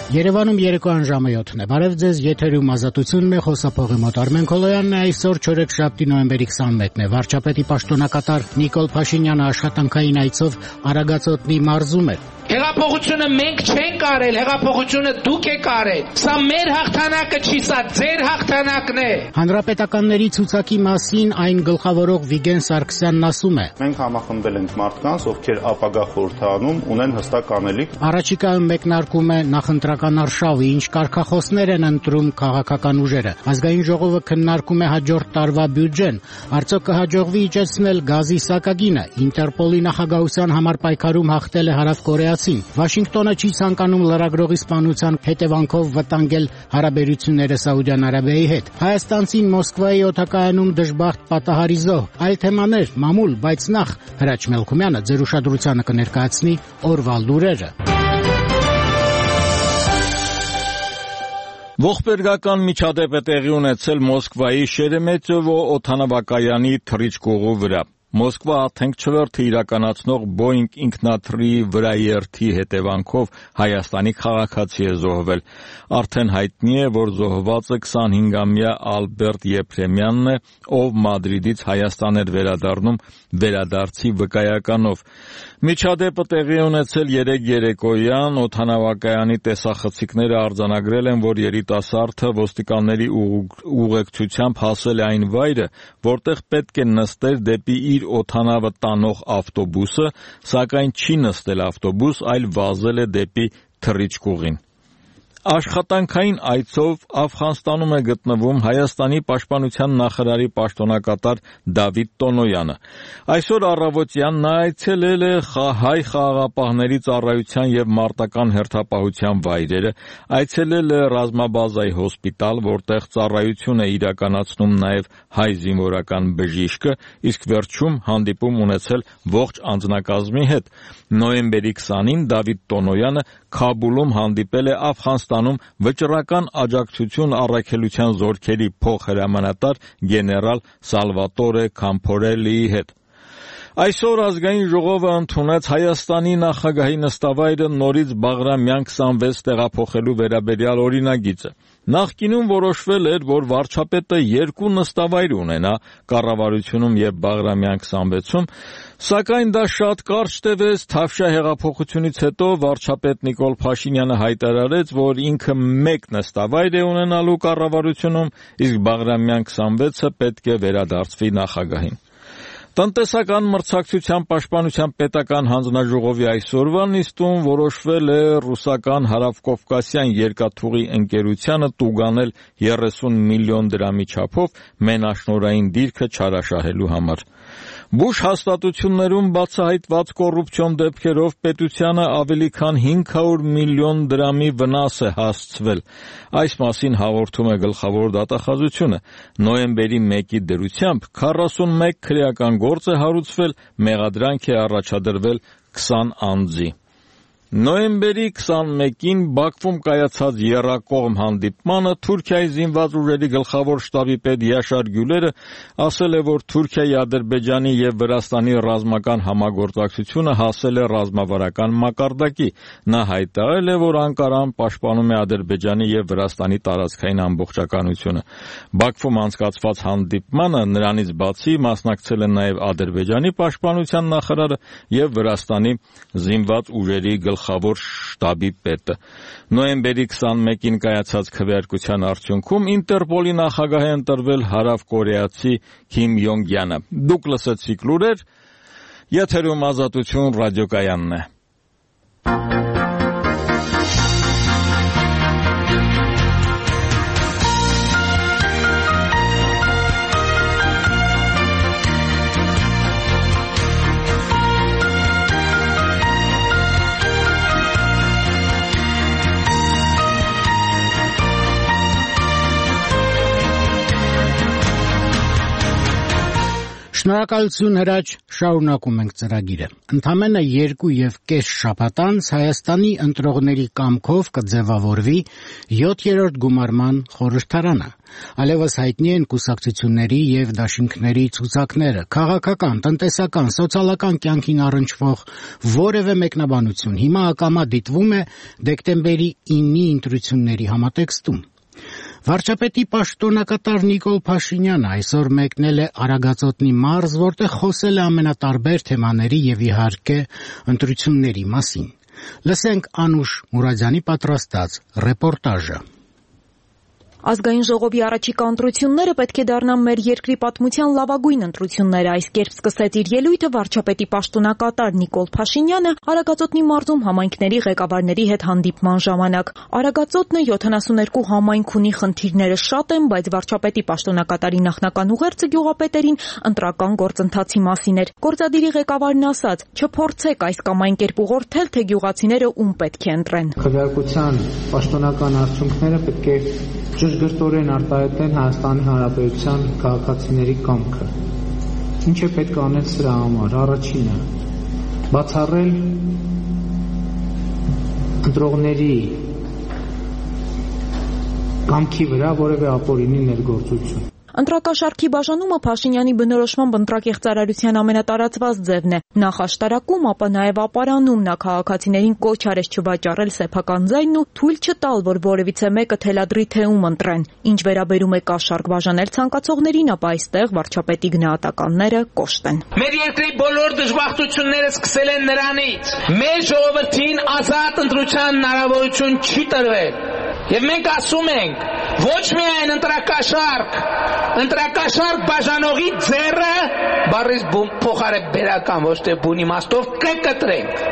Երևանում երեկոյան ժամը 7-ն է։ Բարև ձեզ, եթերում ազատությունն է, խոսափողի մոտ Արմեն Քոլոյանն է, այսօր չորեքշաբթի նոյեմբերի 21-ն է։ Վարչապետի պաշտոնակատար Նիկոլ Փաշինյանը աշխատանքային այցով Արագածոտնի մարզում է։ Հեղափոխությունը մենք չենք արել, հեղափոխությունը դուք եք արել։ Սա մեր հաղթանակը չի, սա ձեր հաղթանակն է։ Հանրապետականների ցուցակի մասին այն գլխավորող Վիգեն Սարգսյանն ասում է. Մենք համախմբել ենք մարդկանց, ովքեր ապագա խորհրդանում ունեն հստակ անելիք։ Առաջիկայում մեկնարկում է նախընտրական արշավը, ինչ կարգախոսներ են ընտրում քաղաքական ուժերը։ Ազգային ժողովը քննարկում է հաջորդ տարվա բյուջեն։ Արդյոք կհաջողվի իջեցնել գազի սակագինը։ Ինտերպոլի նախագահության համար պայքարում հաղթել է Հարավ Կորեացին։ Վաշինգտոնը չի ցանկանում լրագրողի սպանության հետևանքով վտանգել հարաբերությունները Սաուդյան Արաբիայի հետ։ Հայաստանցին Մոսկվայի օդակայանում դժբախտ պատահարի զոհ։ Այլ թեմաներ, մամուլ, բայց նախ Հրաչ Մելքումյանը ձեր ուշադրությանը կներկայացնի օրվա լուրերը։ Ողբերգական միջադեպ է տեղի ունեցել Մոսկվայի Շերեմետյևո օդանավակայանի թռիչքուղու վրա։ Մոսկվա Թենք չվերթը իրականացնող Boeing ինքնաթռի վրաերթի հետևանքով Հայաստանի քաղաքացի է զոհվել։ Արդեն հայտնի է, որ զոհվածը 25-ամյա Ալբերտ Եփրեմյանն է, ով Մադրիդից Հայաստան էր վերադառնում վերադարձի վկայականով։ Միջադեպը տեղի ունեցել 3 երեկոյան, օդանավակայանի տեսախցիկները արձանագրել են, որ երիտասարդը ոստիկանների ուղեկցությամբ հասել է այն վայրը, որտեղ պետք է նստեր դեպի իր օդանավը տանող ավտոբուսը, սակայն չի նստել ավտոբուս, այլ վազել է դեպի թռիչքուղին։ Աշխատանքային այցով Աֆղանստանում է գտնվում Հայաստանի պաշտպանության նախարարի պաշտոնակատար Դավիթ Տոնոյանը։ Այսօր առավոտյան նա այցելել է հայ խաղաղապահների ծառայության եւ մարտական հերթապահության վայրերը, այցելել է ռազմաբազայի հոսպիտալ, որտեղ ծառայություն է իրականացնում նաեւ հայ զինվորական բժիշկը, իսկ վերջում հանդիպում ունեցել ողջ անձնակազմի հետ։ Նոյեմբերի 20-ին Դավիթ Տոնոյանը Քաբուլում հանդիպել է Աֆղանստանում վճռական աջակցություն առաքելության զորքերի փոխհրամանատար գեներալ Սալվատորե Քամփորելիի հետ։ Այսօր ազգային ժողովը ընդունեց Հայաստանի նախագահի նստավայրը նորից Բաղրամյան 26 տեղափոխելու վերաբերյալ օրինագիծը։ Նախկինում որոշվել էր, որ վարչապետը 2 նստավայր ունենա կառավարությունում եւ Բաղրամյան 26-ում, սակայն դա շատ կարճ տևեց։ Թավշյա հեղափոխությունից հետո վարչապետ Նիկոլ Փաշինյանը հայտարարեց, որ ինքը 1 նստավայր է ունենալու կառավարությունում, իսկ Բաղրամյան 26-ը պետք է վերադարձվի նախագահին։ Տնտեսական մրցակցության պաշտպանության պետական հանձնաժողովի այսօրվա նիստում որոշվել է ռուսական հարավկովկասյան երկաթուղի ընկերությանը տուգանել 30 միլիոն դրամի չափով մենաշնորհային դիրքը չարաշահելու համար։ Բուշ հաստատություններում բացահայտված կոռուպցիոն դեպքերով պետությանը ավելի քան 500 միլիոն դրամի վնաս է հասցվել։ Այս մասին հաղորդում է գլխավոր դատախազությունը։ Նոյեմբերի 1-ի դրությամբ 41 քրեական գործ է հարուցվել, մեղադրանք է առաջադրվել 20 անձի։ Նոյեմբերի 21-ին Բաքվում կայացած եռակողմ հանդիպմանը Թուրքիայի զինված ուժերի գլխավոր շտաբի պետ Յաշար Գյուլերը ասել է, որ Թուրքիայի, Ադրբեջանի եւ Վրաստանի ռազմական համագործակցությունը հասել է ռազմավարական մակարդակի։ Նա հայտարարել է, որ Անկարան պաշտպանում է Ադրբեջանի եւ Վրաստանի տարածքային ամբողջականությունը։ Բաքվում անցկացված հանդիպմանը նրանից բացի մասնակցել են նաեւ Ադրբեջանի պաշտպանության նախարարը եւ Վրաստանի զինված ուժերի գլխավոր շտաբի պետը։ Նոյեմբերի 21-ին կայացած քվեարկության արդյունքում Ինտերպոլի նախագահ է ընտրվել հարավկորեացի Քիմ Յոնգյանը։ Դուք լսեցիք լուրեր, եթերում ազատություն ռադիոկայանն է։ Շնորհակալություն Հրաչ, շարունակում ենք ծրագիրը։ Ընդամենը 2.5 շաբաթ անց Հայաստանի ընտրողների կամքով կձևավորվի 7-րդ գումարման խորհրդարանը։ Այլևս հայտնի են կուսակցությունների եւ դաշինքների ցուցակները, քաղաքական, տնտեսական, սոցիալական կյանքին առնչվող որևէ մեկնաբանություն հիմա ակամա դիտվում է դեկտեմբերի 9-ի ընտրությունների համատեքստում։ Վարչապետի պաշտոնակատար Նիկոլ Փաշինյանը այսօր մեկնել է Արագածոտնի մարզ, որտեղ խոսել է ամենատարբեր թեմաների եւ իհարկե ընտրությունների մասին։ Լսենք Անուշ Մուրադյանի պատրաստած ռեպորտաժը։ Ազգային ժողովի առաջիկա ընտրությունները պետք է դառնան մեր երկրի պատմության լավագույն ընտրությունները, այս կերպ սկսեց իր ելույթը վարչապետի պաշտոնակատար Նիկոլ Փաշինյանը Արագածոտնի մարզում համայնքների ղեկավարների հետ հանդիպման ժամանակ։ Արագածոտնը 72 համայնք ունի, խնդիրները շատ են, բայց վարչապետի պաշտոնակատարի նախնական ուղերձը գյուղապետերին ընտրական գործընթացի մասին էր։ Գործադիրի ղեկավարն ասաց. «Չփորձեք այս կամ այն կերպ ուղղորդել, թե գյուղացիները ում պետք է ընտրեն»։ Քվեարկության պաշտոնական արդյունքները պետք է ճշգրտորեն արտահայտեն Հայաստանի Հանրապետության քաղաքացիների կամքը։ Ինչ է պետք անել սրա համար։ Առաջինը՝ բացառել ընտրողների կամքի վրա որևէ ապօրինի ներգործություն։ Ընտրակաշառքի բաժանումը Փաշինյանի բնորոշմամբ ընտրակեղծարարության ամենատարածված ձևն է։ Նախ աշտարակում, ապա նաև ապարանում նա քաղաքացիներին կոչ արեց չվաճառել սեփական ձայնն ու թույլ չտալ, որ որևիցե մեկը թելադրի թե ում ընտրեն։ Ինչ վերաբերում է կաշառք բաժանել ցանկացողներին, ապա այստեղ վարչապետի գնահատականները կոշտ են։ Մեր երկրի բոլոր դժբախտությունները սկսել են նրանից։ Մեր ժողովրդին ազատ ընտրության հնարավորություն չի տրվել։ Եվ մենք ասում ենք, ոչ միայն ընտրակաշառք բաժանողի ձեռը, բառից փոխարեն բերական, ոչ թե բուն իմաստով կկտրենք։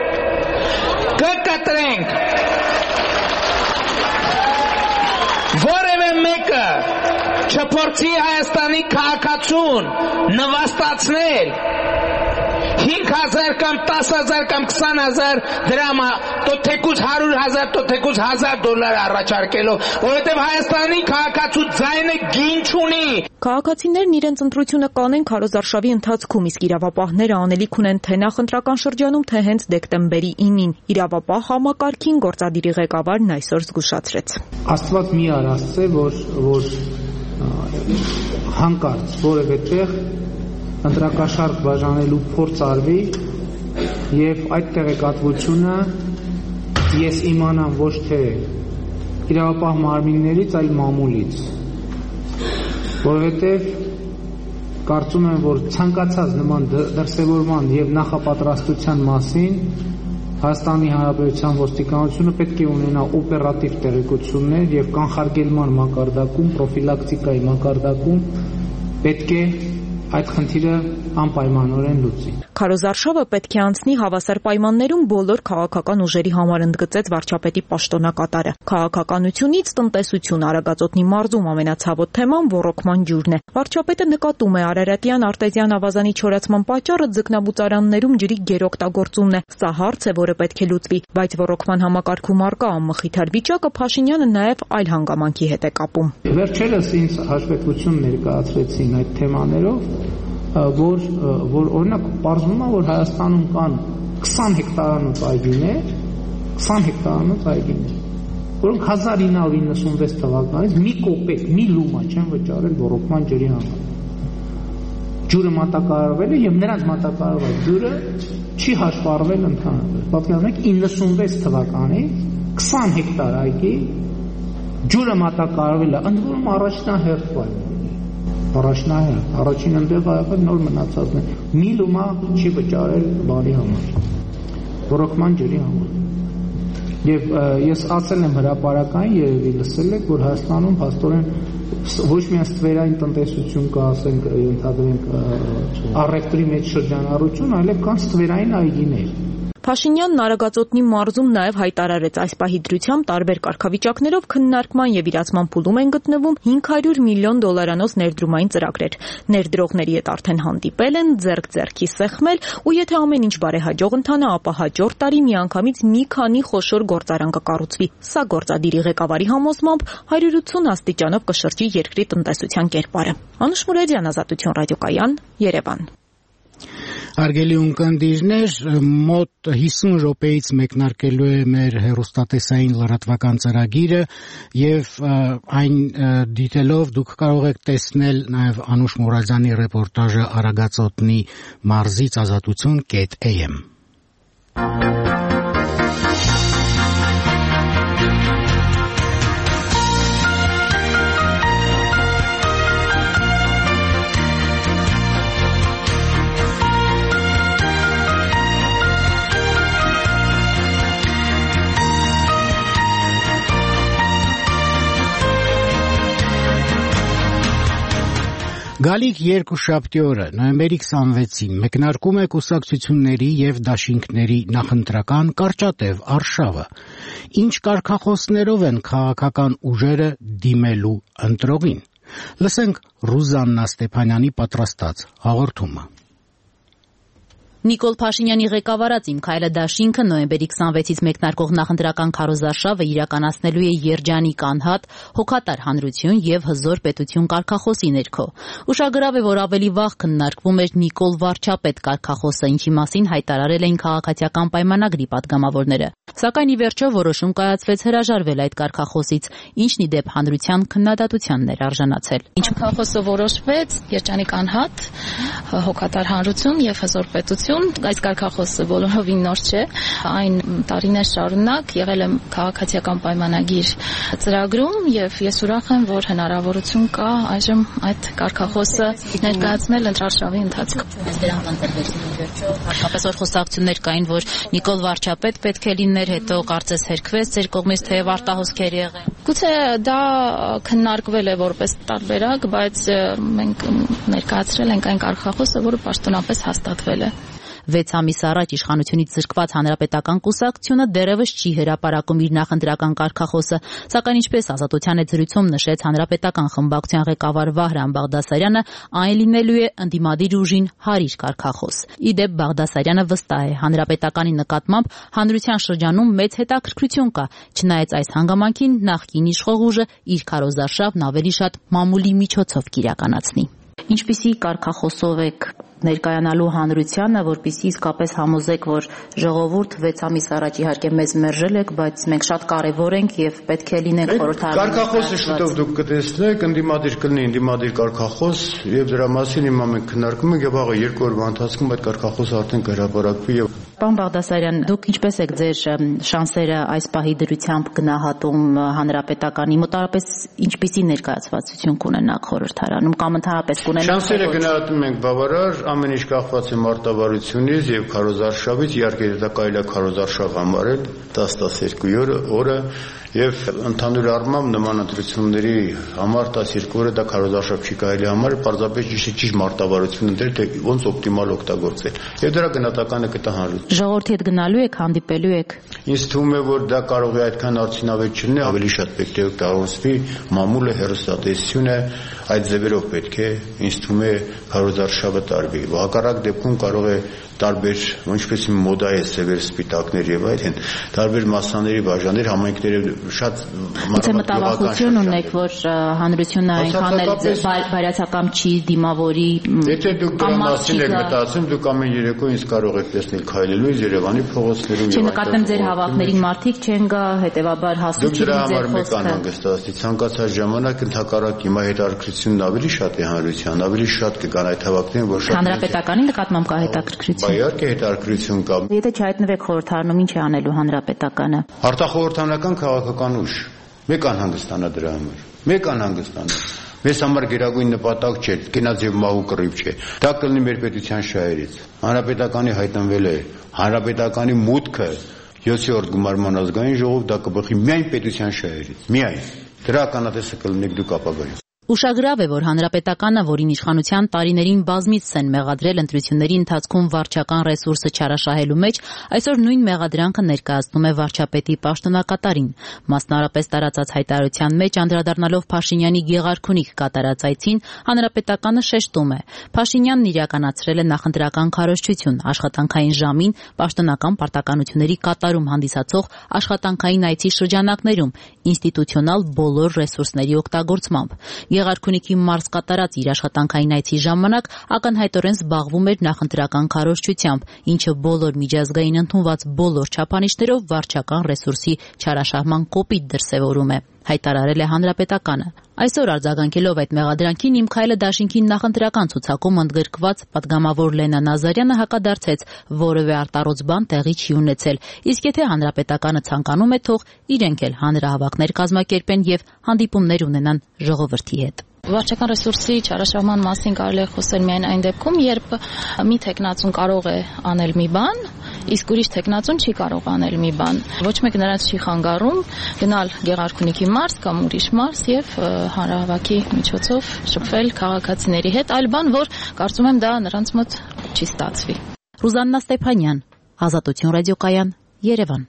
Որևէ մեկը չփորձի Հայաստանի քաղաքացուն նվաստացնել 5,000 կամ 10,000 կամ 20,000 դրամ, то թեկուզ 100,000, то թեկուզ $1,000 առաջարկելով, որովհետև Հայաստանի քաղաքացու ձայնը գին չունի։ Քաղաքացիներն իրենց ընտրությունը կանեն քարոզարշավի ընթացքում, իսկ իրավապահները անելիք ունեն թե նախընտրական շրջանում, թե հենց դեկտեմբերի 9-ին։ Իրավապահ համակարգին գործադիրի ղեկավարն այսօր զգուշացրեց։ Աստված մի արասցե, որ հանկարծ որևէ տեղ ընտրակաշառք բաժանելու փորձ արվի եւ այդ տեղեկատվությունը ես իմանամ ոչ թե իրավապահ մարմիններից, այլ մամուլից, որովհետեւ կարծում եմ, որ ցանկացած նման դրսևորման եւ նախապատրաստության մասին Հայաստանի Հանրապետության ոստիկանությունը պետք է ունենա օպերատիվ տեղեկություններ եւ կանխարգելման մակարդակում, պրոֆիլակտիկայի մակարդակում պետք է այդ խնդիրը անպայմանորեն լուծի։ Քարոզարշավը պետք է անցնի հավասար պայմաններում բոլոր քաղաքական ուժերի համար, ընդգծեց վարչապետի պաշտոնակատարը։ Քաղաքականությունից տնտեսություն Արագածոտնի մարզում ամենացավոտ թեման ոռոգման ջուրն է։ Վարչապետը նկատում է Արարատյան արտեզյան ավազանի չորացման պատճառը ձկնաբուծարաններում ջրի գերօգտագործումն է։ Սա հարց է, որը պետք է լուծվի, բայց ոռոգման համակարգում առկա անմխիթար վիճակը Փաշինյանը նաև այլ հանգամանքի հետ է կապում։ Վերջերս ինձ հաշվետվություն ներկայացրեցին այդ թեմաներով, որ օրինակ պարզվում է, որ Հայաստանում կան 20 հեկտարանոց այգիներ, որոնք 1996 թվականից մի կոպեկ, մի լումա չեն վճարել ոռոգման ջրի համար։ Ջուրը մատակարարվել է եւ նրանց մատակարարված ջուրը չի հաշվառվել ընդհանրապես։ Պատկերացնեք 96 թվականից 20 հեկտար այգի ջուրը մատակարարվել է, ընդ որում առաջնահերթ առաջին ընդեղ այլ նոր մնացածն է։ Մի լումա չի վճարել բանի համար, ոռոգման ջրի համար։ Եվ ես ասել եմ հրապարակային, երևի լսել եք, որ Հայաստանում փաստորեն ոչ միայն ստվերային տնտեսություն կա, ասենք ենթադրենք առևտրի մեջ շրջանառություն, այլև կան ստվերային այգիներ։ Փաշինյանն Արագածոտնի մարզում նաև հայտարարեց այս պահի դրությամբ տարբեր կարգավիճակներով քննարկման եւ իրացման փուլում են գտնվում $500 միլիոն ներդրումային ծրագրեր։ Ներդրողների հետ արդեն հանդիպել են, ձեռք-ձեռքի սեղմել, ու եթե ամեն ինչ բարեհաջող ընթանա, ապա հաջորդ տարի միանգամից մի քանի խոշոր գործարան կկառուցվի։ Սա գործադիրի ղեկավարի համոզմամբ 180 աստիճանով կշրջի երկրի տնտեսության կերպարը։ Անուշ Մուրադյան, Ազատություն ռադիոկայան, Երևան։ Հարգելի ունկնդիրներ, մոտ 50 րոպեից մեկնարկելու է մեր հեռուստատեսային լրատվական ծրագիրը եւ այն դիտելով դուք կարող եք տեսնել նաեւ Անուշ Մուրադյանի ռեպորտաժը Արագածոտնի մարզից azatutun.am. Գալիք երկուշաբթի օրը, նոյեմբերի 26-ին, մեկնարկում է կուսակցությունների եւ դաշինքների նախընտրական կարճատև արշավը։ Ինչ կարգախոսներով են քաղաքական ուժերը դիմելու ընտրողին։ Լսենք Ռուզաննա Ստեփանյանի պատրաստած հաղորդումը։ Նիկոլ Փաշինյանի ղեկավարած «Իմ քայլը» դաշինքը նոյեմբերի 26-ից մեկնարկող նախընտրական քարոզարշավը իրականացնելու է երջանիկ անհատ, հոգատար հանրություն եւ հզոր պետություն կարգախոսի ներքո։ Ուշագրավ է, որ ավելի վաղ քննարկվում էր Նիկոլ Վարչապետ կարգախոսը, ինչի մասին հայտարարել էին քաղաքացիական պայմանագրի падգամավորները։ Սակայն ի վերջո որոշում կայացվեց հրաժարվել այդ կարգախոսից, ինչն ի դեպ հանրության քննադատությանն էր արժանացել։ Ինչ կարգախոսը որոշվեց, երջանիկ անհատ, հոգատար հանրություն եւ հզոր պետություն, այս կարգախոսը բոլորովին նոր չէ, այն տարիներ շարունակ եղել է քաղաքացիական պայմանագիր ծրագրում եւ ես ուրախ եմ, որ հնարավորություն կա այժմ այդ կարգախոսը ներկայացնել ընտրարշավի ընթացքում։ Դրանք ընտրվեցին ի վերջո, հատկապես որ խոսակցություններ կային, որ Նիկոլ Վարչապետ պետք է լիներ, հետո կարծես հերքվեց ձեր կողմից, թե արտահոսքեր եղեն։ Գուցե դա քննարկվել է որպես տարբերակ, բայց մենք ներկայացրել ենք այն կարգախոսը, որը պաշտոնապես հաստատվել է։ 6 ամիս առաջ իշխանությունից զրկված հանրապետական կուսակցությունը դեռևս չի հրապարակում իր նախընտրական կարգախոսը, սակայն ինչպես Ազատության հետ զրույցում նշեց հանրապետական խմբակցության ղեկավար Վահրամ Բաղդասարյանը, այն լինելու է ընդդիմադիր ուժին հարիր կարգախոս։ Ի դեպ Բաղդասարյանը վստահ է, հանրապետականի նկատմամբ հանրության շրջանում մեծ հետաքրքրություն կա, չնայած այս հանգամանքին նախկին իշխող ուժը իր քարոզարշավն ավելի շատ մամուլի միջոցով կիրականացնի։ Ինչպիսի կարգախոսով եք ներկայանալու հանրությանը, որպեսզի իսկապես համոզեք, որ ժողովուրդ 6 ամիս առաջ իհարկե մեզ մերժել եք, բայց մենք շատ կարևոր ենք եւ պետք է լինենք խորհրդարան։ Կարգախոսը շուտով դուք կտեսնեք, ընդդիմադիր կլինի ընդդիմադիր կարգախոս եւ դրա մասին հիմա մենք քննարկում ենք եւ աղա 2 օրվա ընթացքում այդ կարգախոսը արդեն կհրապարակվի եւ Պարոն Բաղդասարյան, դուք ինչպես եք ձեր շանսերը այս պահի դրությամբ գնահատում հանրապետականի, մոտավորապես ինչպիսի ներկայացվածություն կունենաք խորհրդարանում կամ ընդհանրապես կունենաք։ Շանսերը գնահատում ենք բավարար, ամեն ինչ կախված է մարտավարությունից եւ քարոզարշավից, իհարկե դա կարելի է քարոզարշավ համարել 10-12 օրը եւ ընդհանուր առմամբ նման ընտրությունների համար 12 օրը դա քարոզարշավ չի կարելի համարել, պարզապես ճիշտ մարտավարություն ընտրել, թե ոնց օպտիմալ օգտագործել։ Եվ դրա գնահատականը կտա հանրություն։ Ժողովրդի հետ գնալու եք, հանդիպելու եք։ Ինձ թվում է, որ դա կարող է այդքան արդյունավետ չլինի, ավելի շատ պետք է օգտագործվի մամուլը, հեռուստատեսությունը, այդ ձևերով պետք է, ինձ թվում է, քարոզարշավը տարվի։ Հակառակ դեպքում կարող է տարբեր, ինչպես մոդա է սևեր սպիտակներ եւ այլն, տարբեր մասաների բաժաններ համայնքները շատ մտավախություն ունեք, որ հանրությունը այնքան էլ բարյացակամ չի դիմավորի։ Եթե դուք դրա մասին եք մտածում, դուք ամեն երեկո ինձ կարող եք տեսնել քայլելու Երևանի փողոցներում եւ Չնկատեմ ձեր հավաքներին մարդիկ չեն գա, հետեւաբար հասու չի ձեր խոսքը։ Ցանկացած ժամանակ ընդհակառակ հիմա հետաքրքրությունն ավելի շատ է հանրության, ավելի շատ կգան այդ հավաքներին, որ շատ հանրապետականի նկատմամբ կա հետաքրքրություն։ Իհարկե հետաքրքրություն կա։ Եթե չհայտնվեք խորհրդարանում, ինչ է անելու հանրապետականը։ Արտախորհրդանական քաղաքական ուժ։ Մեկ անհանգստանա դրա համար։ Մեկ անհանգստանա։ Մեզ համար գերագույն նպատակ չէ, գնաց եւ մահու կռիվ չէ։ Դա կլինի մեր պետության շահերից։ Հանրապետականի հայտնվել է հանրապետականի մուտքը 7-րդ գումարման ազգային ժողով, դա կբխի միայն պետության շահերից։ Միայն։ Դրա ականատեսը կլինեք դուք ապագայում։ Ուշագրավ է, որ հանրապետականը, որին իշխանության տարիներին բազմիցս են մեղադրել ընտրությունների ընթացքում վարչական ռեսուրսը չարաշահելու մեջ, այսօր նույն մեղադրանքը ներկայացնում է վարչապետի պաշտոնակատարին։ Մասնավորապես տարածած հայտարարության մեջ անդրադառնալով Փաշինյանի Գեղարքունիք կատարած այցին, հանրապետականը շեշտում է. Փաշինյանն իրականացրել է նախընտրական քարոզչություն, աշխատանքային ժամին պաշտոնական պարտականությունների կատարում հանդիսացող աշխատանքային այցի շրջանակներում, ինստիտուցիոնալ բոլոր ռեսուրսների օգտագործմամբ։ Եղարքունիքի մարզ կատարած իր աշխատանքային այցի ժամանակ ակնհայտորեն զբաղվում էր նախընտրական քարոզչությամբ, ինչը բոլոր միջազգային ընդունված բոլոր չափանիշներով վարչական ռեսուրսի չարաշահման կոպիտ դրսևորում է, հայտարարել է Հանրապետականը։ Այսօր արձագանքելով այդ մեղադրանքին Իմ քայլը դաշինքին նախընտրական ցուցակում ընդգրկված պատգամավոր Լենա Նազարյանը հակադարձեց, որևէ արտառոց բան տեղի չի ունեցել, իսկ եթե Հանրապետականը ցանկանում է, թող իրենք էլ հանրահավաքներ կազմակերպեն եւ հանդիպումներ ունենան ժողովրդի հետ։ Վարչական ռեսուրսի չարաշահման մասին կարելի է խոսել միայն այն դեպքում, երբ մի թեկնածուն կարող է անել մի բան, իսկ ուրիշ թեկնածուն չի կարող անել մի բան։ Ոչ մեկ նրանց չի խանգարում գնալ Գեղարքունիքի մարզ կամ ուրիշ մարզ եւ հանրահավաքի միջոցով շփվել քաղաքացիների հետ, այլ բան, որ կարծում եմ դա նրանց մոտ չի ստացվի։ Ռուզաննա Ստեփանյան, Ազատություն ռադիոկայան, Երևան։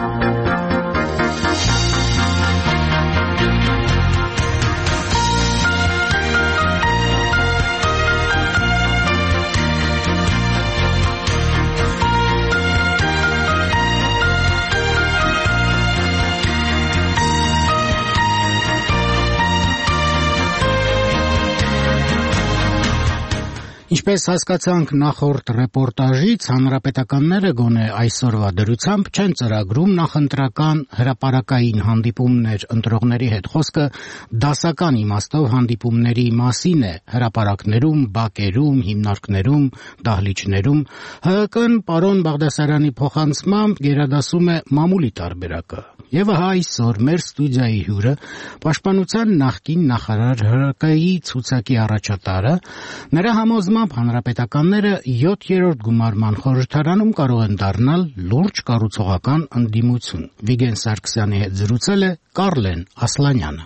Ինչպես հասկացանք նախորդ ռեպորտաժից, հանրապետականները գոնե այսօրվա դրությամբ չեն ծրագրում նախընտրական հրապարակային հանդիպումներ ընտրողների հետ։ Խոսքը դասական իմաստով հանդիպումների մասին է հրապարակներում, բակերում, հիմնարկներում, դահլիճներում։ ՀՀԿ-ն պարոն Բաղդասարյանի փոխանցմամբ գերադասում է մամուլի տարբերակը։ Եվ ահա այսօր մեր ստուդիայի հյուրը Պաշտպանության նախկին նախարար ՀՀԿ-ի ցուցակի առաջատարը, նրա համոզմամբ հանրապետականները 7-րդ գումարման խորհրդարանում կարող են դառնալ լուրջ կառուցողական ընդդիմություն։ Վիգեն Սարգսյանի հետ զրուցել է Կարլեն Ասլանյանը։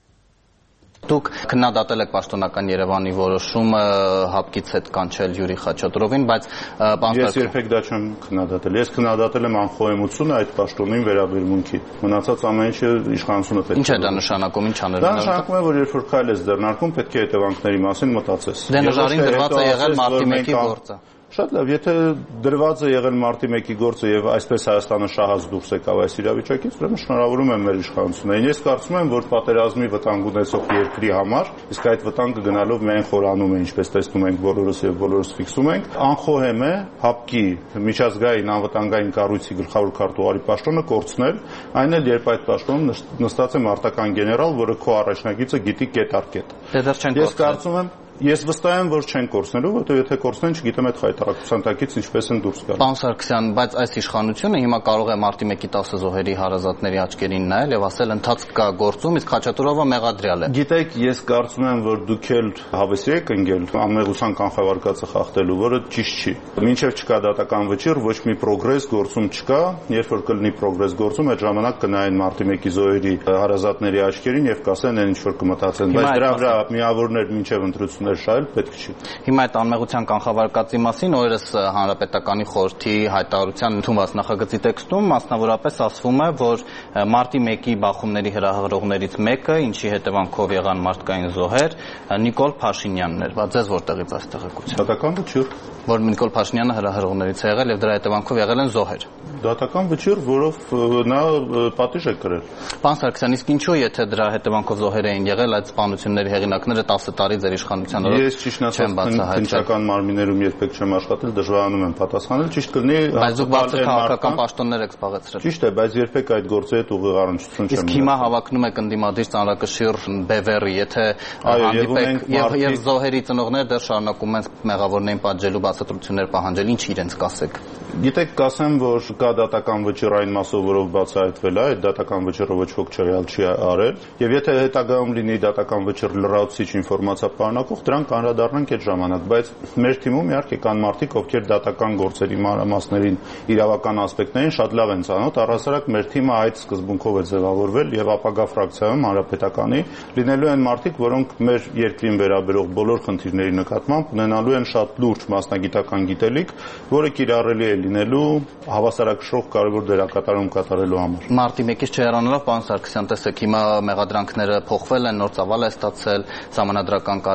Դուք քննադատել եք պաշտոնական Երևանի որոշումը հապկից հետ կանչել Յուրի Խաչատրովին, բայց Ես երբեք դա չեմ քննադատել։ Ես քննադատել եմ անխոհեմությունը այդ պաշտոնին վերաբերմունքի։ Մնացած ամեն ինչը իշխանությունը պետք է։ Ինչ է դա նշանակում, ինչ անել։ Դա նշանակում է, որ երբ որ քայլ ես ձեռնարկում, պետք է հետևանքների մասին մտածես։ Դե նժարին դրված է եղել մարտի 1-ի գործը։ Շատ լավ, եթե դրված է եղել մարտի 1-ի գործը եւ այսպես Հայաստանը շահած դուրս եկավ այս իրավիճակից, ուրեմն շնորհավորում եմ մեր իշխանություններին։ Ես կարծում եմ, որ պատերազմի վտանգ ունեցող երկրի համար, իսկ այդ վտանգը գնալով միայն խորանում է, ինչպես տեսնում ենք բոլորս եւ բոլորս ֆիքսում ենք, անխոհեմ է ՀԱՊԿ-ի միջազգային անվտանգային կառույցի գլխավոր քարտուղարի պաշտոնը կորցնել, այն էլ երբ այդ պաշտոնում նստած է մարտական գեներալ, որը քո առաջնագիծը գիտի կետ առ կետ։ Դե դեռ չեն կորցնել։ Ես կարծում եմ Ես վստահ եմ, որ չեն կորցնելու, որովհետև եթե կորցնեն, չգիտեմ այդ խայտարակության տակից ինչպես են դուրս գալու։ Պարոն Սարգսյան, բայց այս իշխանությունը հիմա կարող է մարտի 1-ի 10 զոհերի հարազատների աչքերին նայել եւ ասել ընթացք կա գործում, իսկ Խաչատրովը մեղադրյալ է։ Գիտեք, ես կարծում եմ, որ դուք էլ հավեսի եք ընկել անմեղության կանխավարկածը խախտելու, որը ճիշտ չի։ Մինչև չկա դատական վճիռ, ոչ մի պրոգրես գործում չկա, երբ որ կլինի պրոգրես գործում, այդ ժամանակ կնայեն մարտի 1-ի զոհերի հարազատների աչքերին եւ կասեն այն ինչ որ կմտածեն, բայց դրա վրա միավորներ մինչև ընտրություն շահել պետք չի։ Հիմա այդ անմեղության կանխավարկածի մասին օրերս Հանրապետականի խորհրդի հայտարարության ընդունված նախագծի տեքստում մասնավորապես ասվում է, որ մարտի 1-ի բախումների հրահրողներից մեկը, ինչի հետևանքով եղան մարդկային զոհեր, Նիկոլ Փաշինյանն էր։ Բայց ձեզ որտեղից այս տեղեկությունը։ Դատական վճիռ, որ Նիկոլ Փաշինյանը հրահրողներից է եղել եւ դրա հետևանքով եղել են զոհեր։ Դատական վճիռ, որով նա պատիժ է կրել։ Պարոն Սարգսյան, իսկ ինչու եթե դրա հետևանքով զոհեր էին եղել, այդ սպանությունների հեղինակները 10 տարի ձեր իշխանության օրոք Ես ճիշտ ասած քննչական մարմիններում երբեք չեմ աշխատել, դժվարանում եմ պատասխանել, ճիշտ կլինի բայց դուք բարձր քաղաքական պաշտոններ եք զբաղեցրել։ Ճիշտ է, բայց երբեք այդ գործի հետ ուղիղ առնչություն չեմ ունեցել։ Իսկ հիմա հավակնում եք ընդդիմադիր ծանրակշիռ Բևերի, եթե հանդիպեք եւ զոհերի ծնողները դեռ շարունակում են մեղավորներին պատժելու բացատրություններ պահանջել, ինչ իրենց կասեք։ Գիտեք, կասեմ, որ կա դատական վճիռ այն մասով, որով բացահայտվել է, այդ դատական վճիռը ոչ ոք չռեալ չի արել, եւ եթե հետագայում լինի դատական վճիռ լրացուցիչ ինֆորմացիա պարունակող, դրանք անդրադառնանք այդ ժամանակ, բայց մեր թիմում իհարկե կան մարդիկ, ովքեր դատական գործերի մանրամասներին, իրավական ասպեկտներին շատ լավ են ծանոթ, առհասարակ մեր թիմը այդ սկզբունքով է ձևավորվել եւ ապագա ֆրակցիայում Հանրապետականի լինելու են մարդիկ, որոնք մեր երկրին վերաբերող բոլոր խնդիրների նկատմամբ ունենալու են շատ լուրջ մասնագիտական գիտելիք, որը կիրառելի է լինելու հավասարակշռող կարևոր դերակատարում կատարելու համար։ Մարտի 1-ից չհեռանալով, պարոն Սարգսյան, տեսեք, հիմա մեղադրանքները փոխվել են, նոր ծավալ է ստացել, սահմանադրական կարգի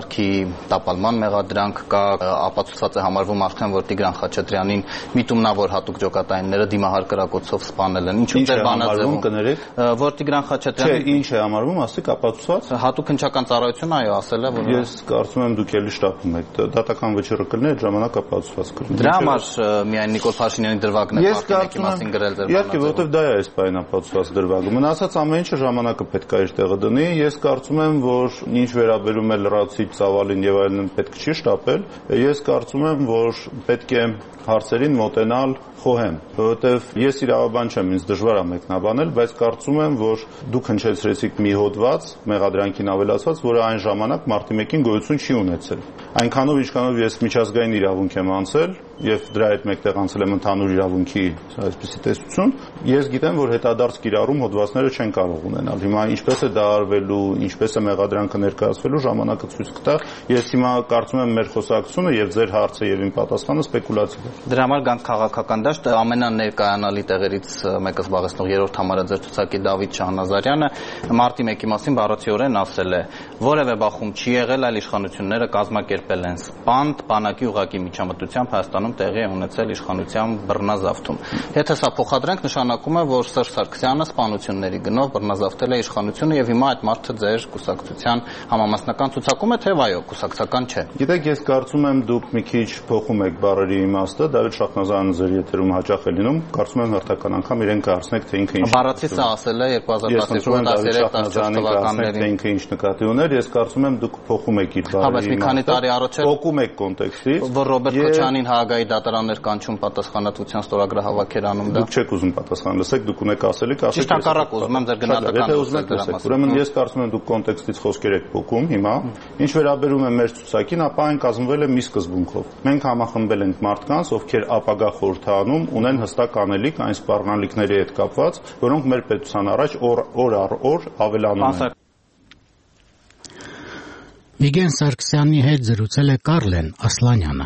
տապալման մեղադրանք կա, ապացուցված է համարվում արդեն, որ Տիգրան Խաչատրյանին միտումնավոր հատուկ ջոկատայինները դիմահար կրակոցով սպանել են։ Ինչու՞ դեր բանաձևում կներեք, որ Տիգրան Խաչատրյանը ինչ է համարվում, ասեք ապացուցված հատուկ հնչական ծառայությունը այո ասել է, որ ես կարծում եմ դուք էլի շտապում եք, դատական վճիռը կլինի, այդ ժամանակ ապացուցված կլինի։ Դրա համար միայն Նիկոլ Փաշինյանի դրվագն է Մարտի մասին գրել ձեր բանաձևում։ Իհարկե, որովհետև դա է այս պայն ապացուցված դրվագը։ Մնացած ամեն ինչը ժամանակը պետք է իր տեղը դնի։ Ես կարծում եմ, որ ինչ վերաբերում է լրացուցիչ ծավալին եւ այլն, պետք չի շտապել։ Ես կարծում եմ, որ պետք է հարցերին մոտենալ խոհեմ, որովհետև ես իրավաբան չեմ, ինձ դժվար է մեկնաբանել, բայց կարծում եմ, որ դուք հնչեցրեցիք մի հոդված, մեղադրանքին ավելացված, որը այն ժամանակ մարտի 1-ին գոյություն չի ունեցել։ Այնքանով, ինչքանով ես միջազգային իրավունք եմ անցել եւ դրա հետ մեկտեղ անցել եմ ընդհանուր իրավունքի այսպիսի տեսություն, ես գիտեմ, որ հետադարձ կիրառում հոդվածները չեն կարող ունենալ։ Հիմա ինչպես է դա արվելու, ինչպես է մեղադրանքը ներկայացվելու, ժամանակը ցույց կտա։ Ես հիմա կարծում եմ մեր խոսակցությունը եւ ձեր հարցը եւ իմ պատասխանը սպեկուլացիա է։ Դրա համար գանք քաղաքական դաշտ ամենաներկայանալի տեղերից մեկը զբաղեցնող երրորդ համարաձեր ցուցակի Դավիթ Շահնազարյանը մարտի 1-ի մասին բառացիորեն ասել է. որևէ բախում չի եղել, այլ իշխանությունները կազմակերպել են սպանդ, բանակի ուղղակի միջամտությամբ Հայաստանում տեղի է ունեցել իշխանության բռնազավթում։ Եթե սա փոխադրենք, նշանակում է, որ Սերժ Սարգսյանը սպանությունների գնով բռնազավթել է իշխանությունը եւ հիմա այդ մարդը ձեր կուսակցության համամասնական ցուցակում է, թե այո, կուսակցական չէ։ Գիտեք, ես կարծում եմ դուք մի քիչ փոխում եք բառերի իմաստը, Դավիթ Շահնազարյանը ձեր եթերում հաճախ է լինում, կարծում եմ հերթական անգամ իրեն կհարցնեք, թե ինքը ինչ բառացի սա ասել է 2012-13 թվականներին, թե ինքը ինչ նկատի ուներ, ես կարծում եմ դուք փոխում եք իր բառերի իմաստը, փոխում եք կոնտեքստից, որ Ռոբերտ Քոչարյանին Հաագայի դատարաններ կանչում պատասխանատվության ստորագրահավաքեր անում դա։ Դուք չեք ուզում պատասխան լսեք, դուք ունեք ասելիք, ասեք։ Ճիշտ հակառակ ուզում եմ ձեր գնահատականը լսել դրա մասին։ Ուրեմն ես կարծում եմ դուք կոնտեքստից խոսքեր եք փոխում հիմա։ Ինչ վերաբերում է մեր ցուցակին, ապա այն կազմվել է մի սկզբունքով։ Մենք համախմբել ենք մարդկանց, ովքեր ապագա խորհրդանում ունեն հստակ անելիք այն սպառնալիքների հետ կապված, որոնք մեր պետության առաջ օր առ օր ավելանում են։ Վիգեն Սարգսյանի հետ զրուցել է Կարլեն Ասլանյանը։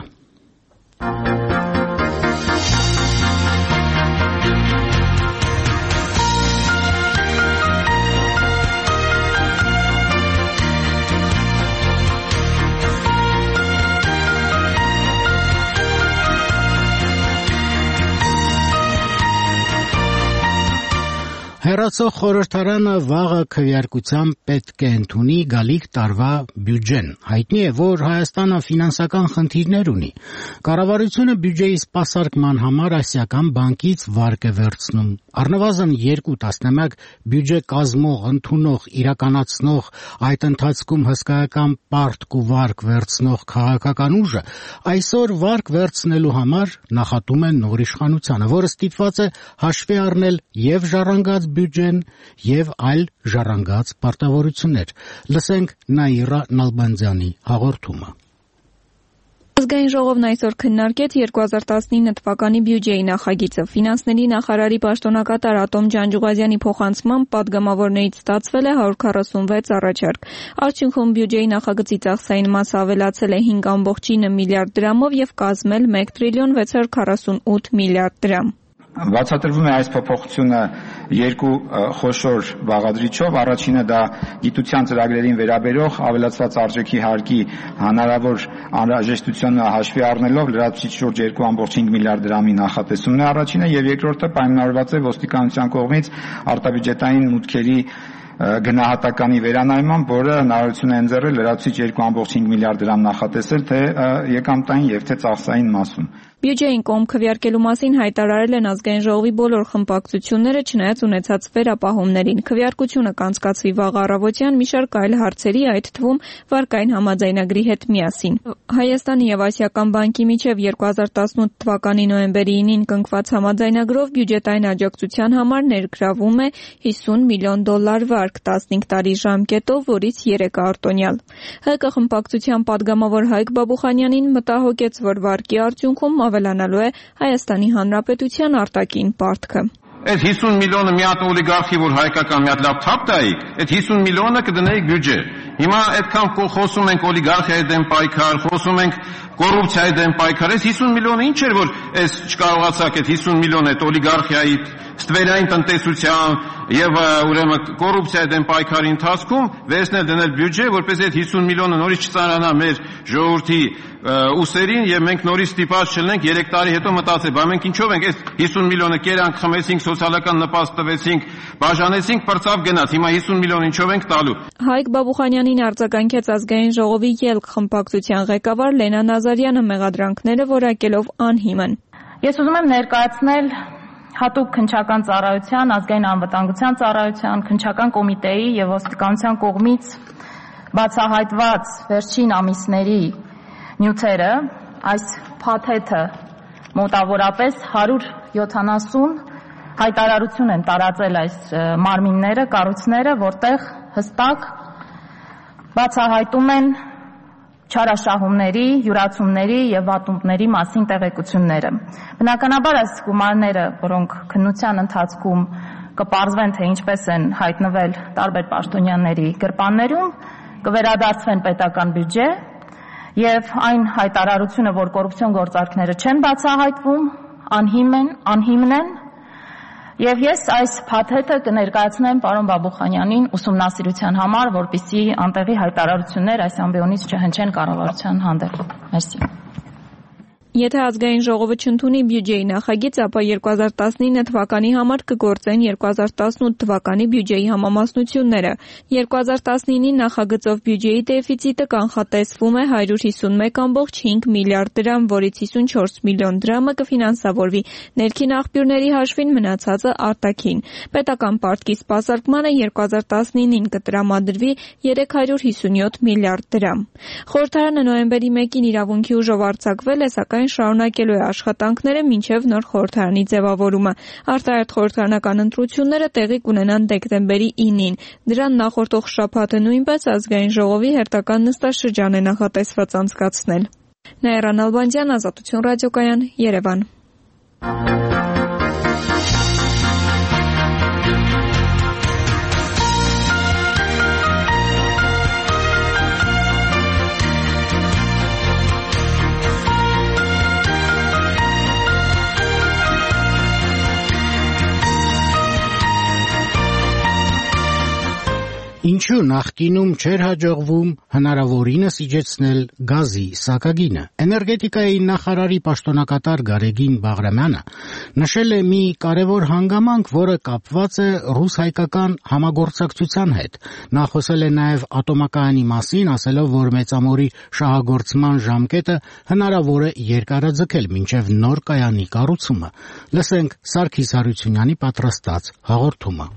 Հեռացող խորհրդարանը վաղը քվեարկությամբ պետք է ընդունի գալիք տարվա բյուջեն։ Հայտնի է, որ Հայաստանը ֆինանսական խնդիրներ ունի։ Կառավարությունը բյուջեի սպասարկման համար Ասիական բանկից վարկ է վերցնում։ Առնվազն 2 տասնամյակ բյուջե կազմող, ընդունող, իրականացնող, այդ ընթացքում հսկայական պարտք ու վարկ վերցնող քաղաքական ուժը այսօր վարկ վերցնելու համար նախատում է նոր իշխանությանը, որը ստիպված է հաշվի առնել եւ ժառանգած բյուջեն եւ այլ ժառանգած պարտավորություններ։ Լսենք Նաիրա Նալբանդյանի հաղորդումը։ Ազգային ժողովն այսօր քննարկեց 2019 թվականի բյուջեի նախագիծը։ Ֆինանսների նախարարի պաշտոնակատար Ատոմ Ջանջուղազյանի փոխանցմամբ պատգամավորներից ստացվել է 146 առաջարկ։ Արդյունքում բյուջեի նախագծի ծախսային մասը ավելացել է 5.9 միլիարդ դրամով եւ կազմել 1 տրիլիոն 648 միլիարդ դրամ։ Բացատրվում է այս փոփոխությունը երկու խոշոր բաղադրիչով։ Առաջինը դա գիտության ծրագրերին վերաբերող ավելացված արժեքի հարկի հնարավոր անհրաժեշտությունը հաշվի առնելով լրացուցիչ շուրջ 2.5 միլիարդ դրամի նախատեսումն է առաջինը, եւ երկրորդը պայմանավորված է ոստիկանության կողմից արտաբյուջետային մուտքերի գնահատականի վերանայմամբ, որը հնարավորություն է ընձեռել լրացուցիչ 2.5 միլիարդ դրամ նախատեսել թե եկամտային եւ թե ծախսային մասում։ Բյուջեին կողմ քվեարկելու մասին հայտարարել են ազգային ժողովի բոլոր խմբակցությունները, չնայած ունեցած վերապահումներին։ Քվեարկությունը կանցկացվի վաղ առավոտյան մի շարք այլ հարցերի, այդ թվում վարկային համաձայնագրի հետ միասին։ Հայաստանի եւ Ասիական բանկի միջև 2018 թվականի նոյեմբերի 9-ին կնքված համաձայնագրով բյուջետային աջակցության համար ներգրավում է $50 միլիոն վարկ 15 տարի ժամկետով, որից 3 արտոնյալ։ ՀԿ խմբակցության падգամավոր Հայկ Բաբուխանյանին մտահոգեց, որ վարկի արդյունքում ավելանալու է Հայաստանի Հանրապետության արտաքին պարտքը։ Այդ 50 միլիոնը մի հատ օլիգարխի, որ հայկական մի հատ լապտոպ տայիք, այդ 50 միլիոնը կդնեիք բյուջե։ Հիմա այդքան խոսում ենք օլիգարխիայի դեմ պայքար, խոսում ենք կոռուպցիայի դեմ պայքար, այս 50 միլիոնը ինչ էր, որ այս չկարողացաք այդ 50 միլիոն այդ օլիգարխիայի ստվերային տնտեսության եւ ուրեմն կոռուպցիայի դեմ պայքարի ընթացքում վերցնել դնել բյուջե, որպես այդ 50 միլիոնը նորից չծանրանա մեր ժողովրդի ուսերին եւ մենք նորից ստիպված չլինենք 3 տարի հետո մտածել, բա մենք ինչով ենք այս 50 միլիոնը կերանք, խմեցինք, սոցիալական նպաստ տվեցինք, բաժանեցինք, պրծավ գնաց, հիմա 50 միլիոն ինչով ենք տալու։ Հայկ Բաբուխանյանին արձագանքեց ազգային ժողովի ելք խմբակցության ղեկավար Լենա Նազարյանը մեղադրանքները որակելով անհիմն։ Ես ուզում եմ ներկայացնել հատուկ քննչական ծառայության, ազգային անվտանգության ծառայության, քննչական կոմիտեի եւ ոստիկանության կողմից բացահայտված վերջին ամիսների նյութերը, այս փաթեթը մոտավորապես 170 հայտարարություն են տարածել այս մարմինները, կառույցները, որտեղ հստակ բացահայտում են չարաշահումների, յուրացումների եւ վատումների մասին տեղեկությունները։ Բնականաբար այս գումարները, որոնք քննության ընթացքում կպարզվեն, թե ինչպես են հայտնվել տարբեր պաշտոնյաների գրպաններում, կվերադարձվեն պետական բյուջե եւ այն հայտարարությունը, որ կոռուպցիոն գործարքները չեն բացահայտվում, անհիմն են եւ ես այս փաթեթը կներկայացնեմ պարոն Բաբուխանյանին ուսումնասիրության համար, որպեսզի անտեղի հայտարարություններ այս ամբիոնից չհնչեն կառավարության հանդեպ։ Մերսի։ Եթե ազգային ժողովը չընդունի բյուջեի նախագիծ, ապա 2019 թվականի համար կգործեն 2018 թվականի բյուջեի համամասնությունները։ 2019-ի նախագծով բյուջեի դեֆիցիտը կանխատեսվում է 151.5 միլիարդ դրամ, որից 54 միլիոն դրամը կֆինանսավորվի ներքին աղբյուրների հաշվին, մնացածը արտաքին։ Պետական պարտքի սպասարկմանը 2019-ին կտրամադրվի 357 միլիարդ դրամ։ Խորհրդարանը նոյեմբերի 1-ին իրավունքի ուժով արձակվել է, սակայն շարունակելու է աշխատանքները մինչև նոր խորհրդարանի ձևավորումը։ Արտահերթ խորհրդարանական ընտրությունները տեղի կունենան դեկտեմբերի 9-ին։ Դրան նախորդող շաբաթը նույնպես ազգային ժողովի հերթական նստաշրջան է նախատեսված անցկացնել։ Նաիրա Նալբանդյան, Ազատություն ռադիոկայան, Երևան։ Ինչու նախկինում չէր հաջողվում հնարավորինս իջեցնել գազի սակագինը։ Էներգետիկայի նախարարի պաշտոնակատար Գարեգին Բաղրամյանը նշել է մի կարևոր հանգամանք, որը կապված է ռուս-հայկական համագործակցության հետ։ Նա խոսել է նաև ատոմակայանի մասին, ասելով, որ մեծամորի շահագործման ժամկետը հնարավոր է երկարաձգել մինչև նոր կայանի կառուցումը։ Լսենք Սարգիս Հարությունյանի պատրաստած հաղորդումը։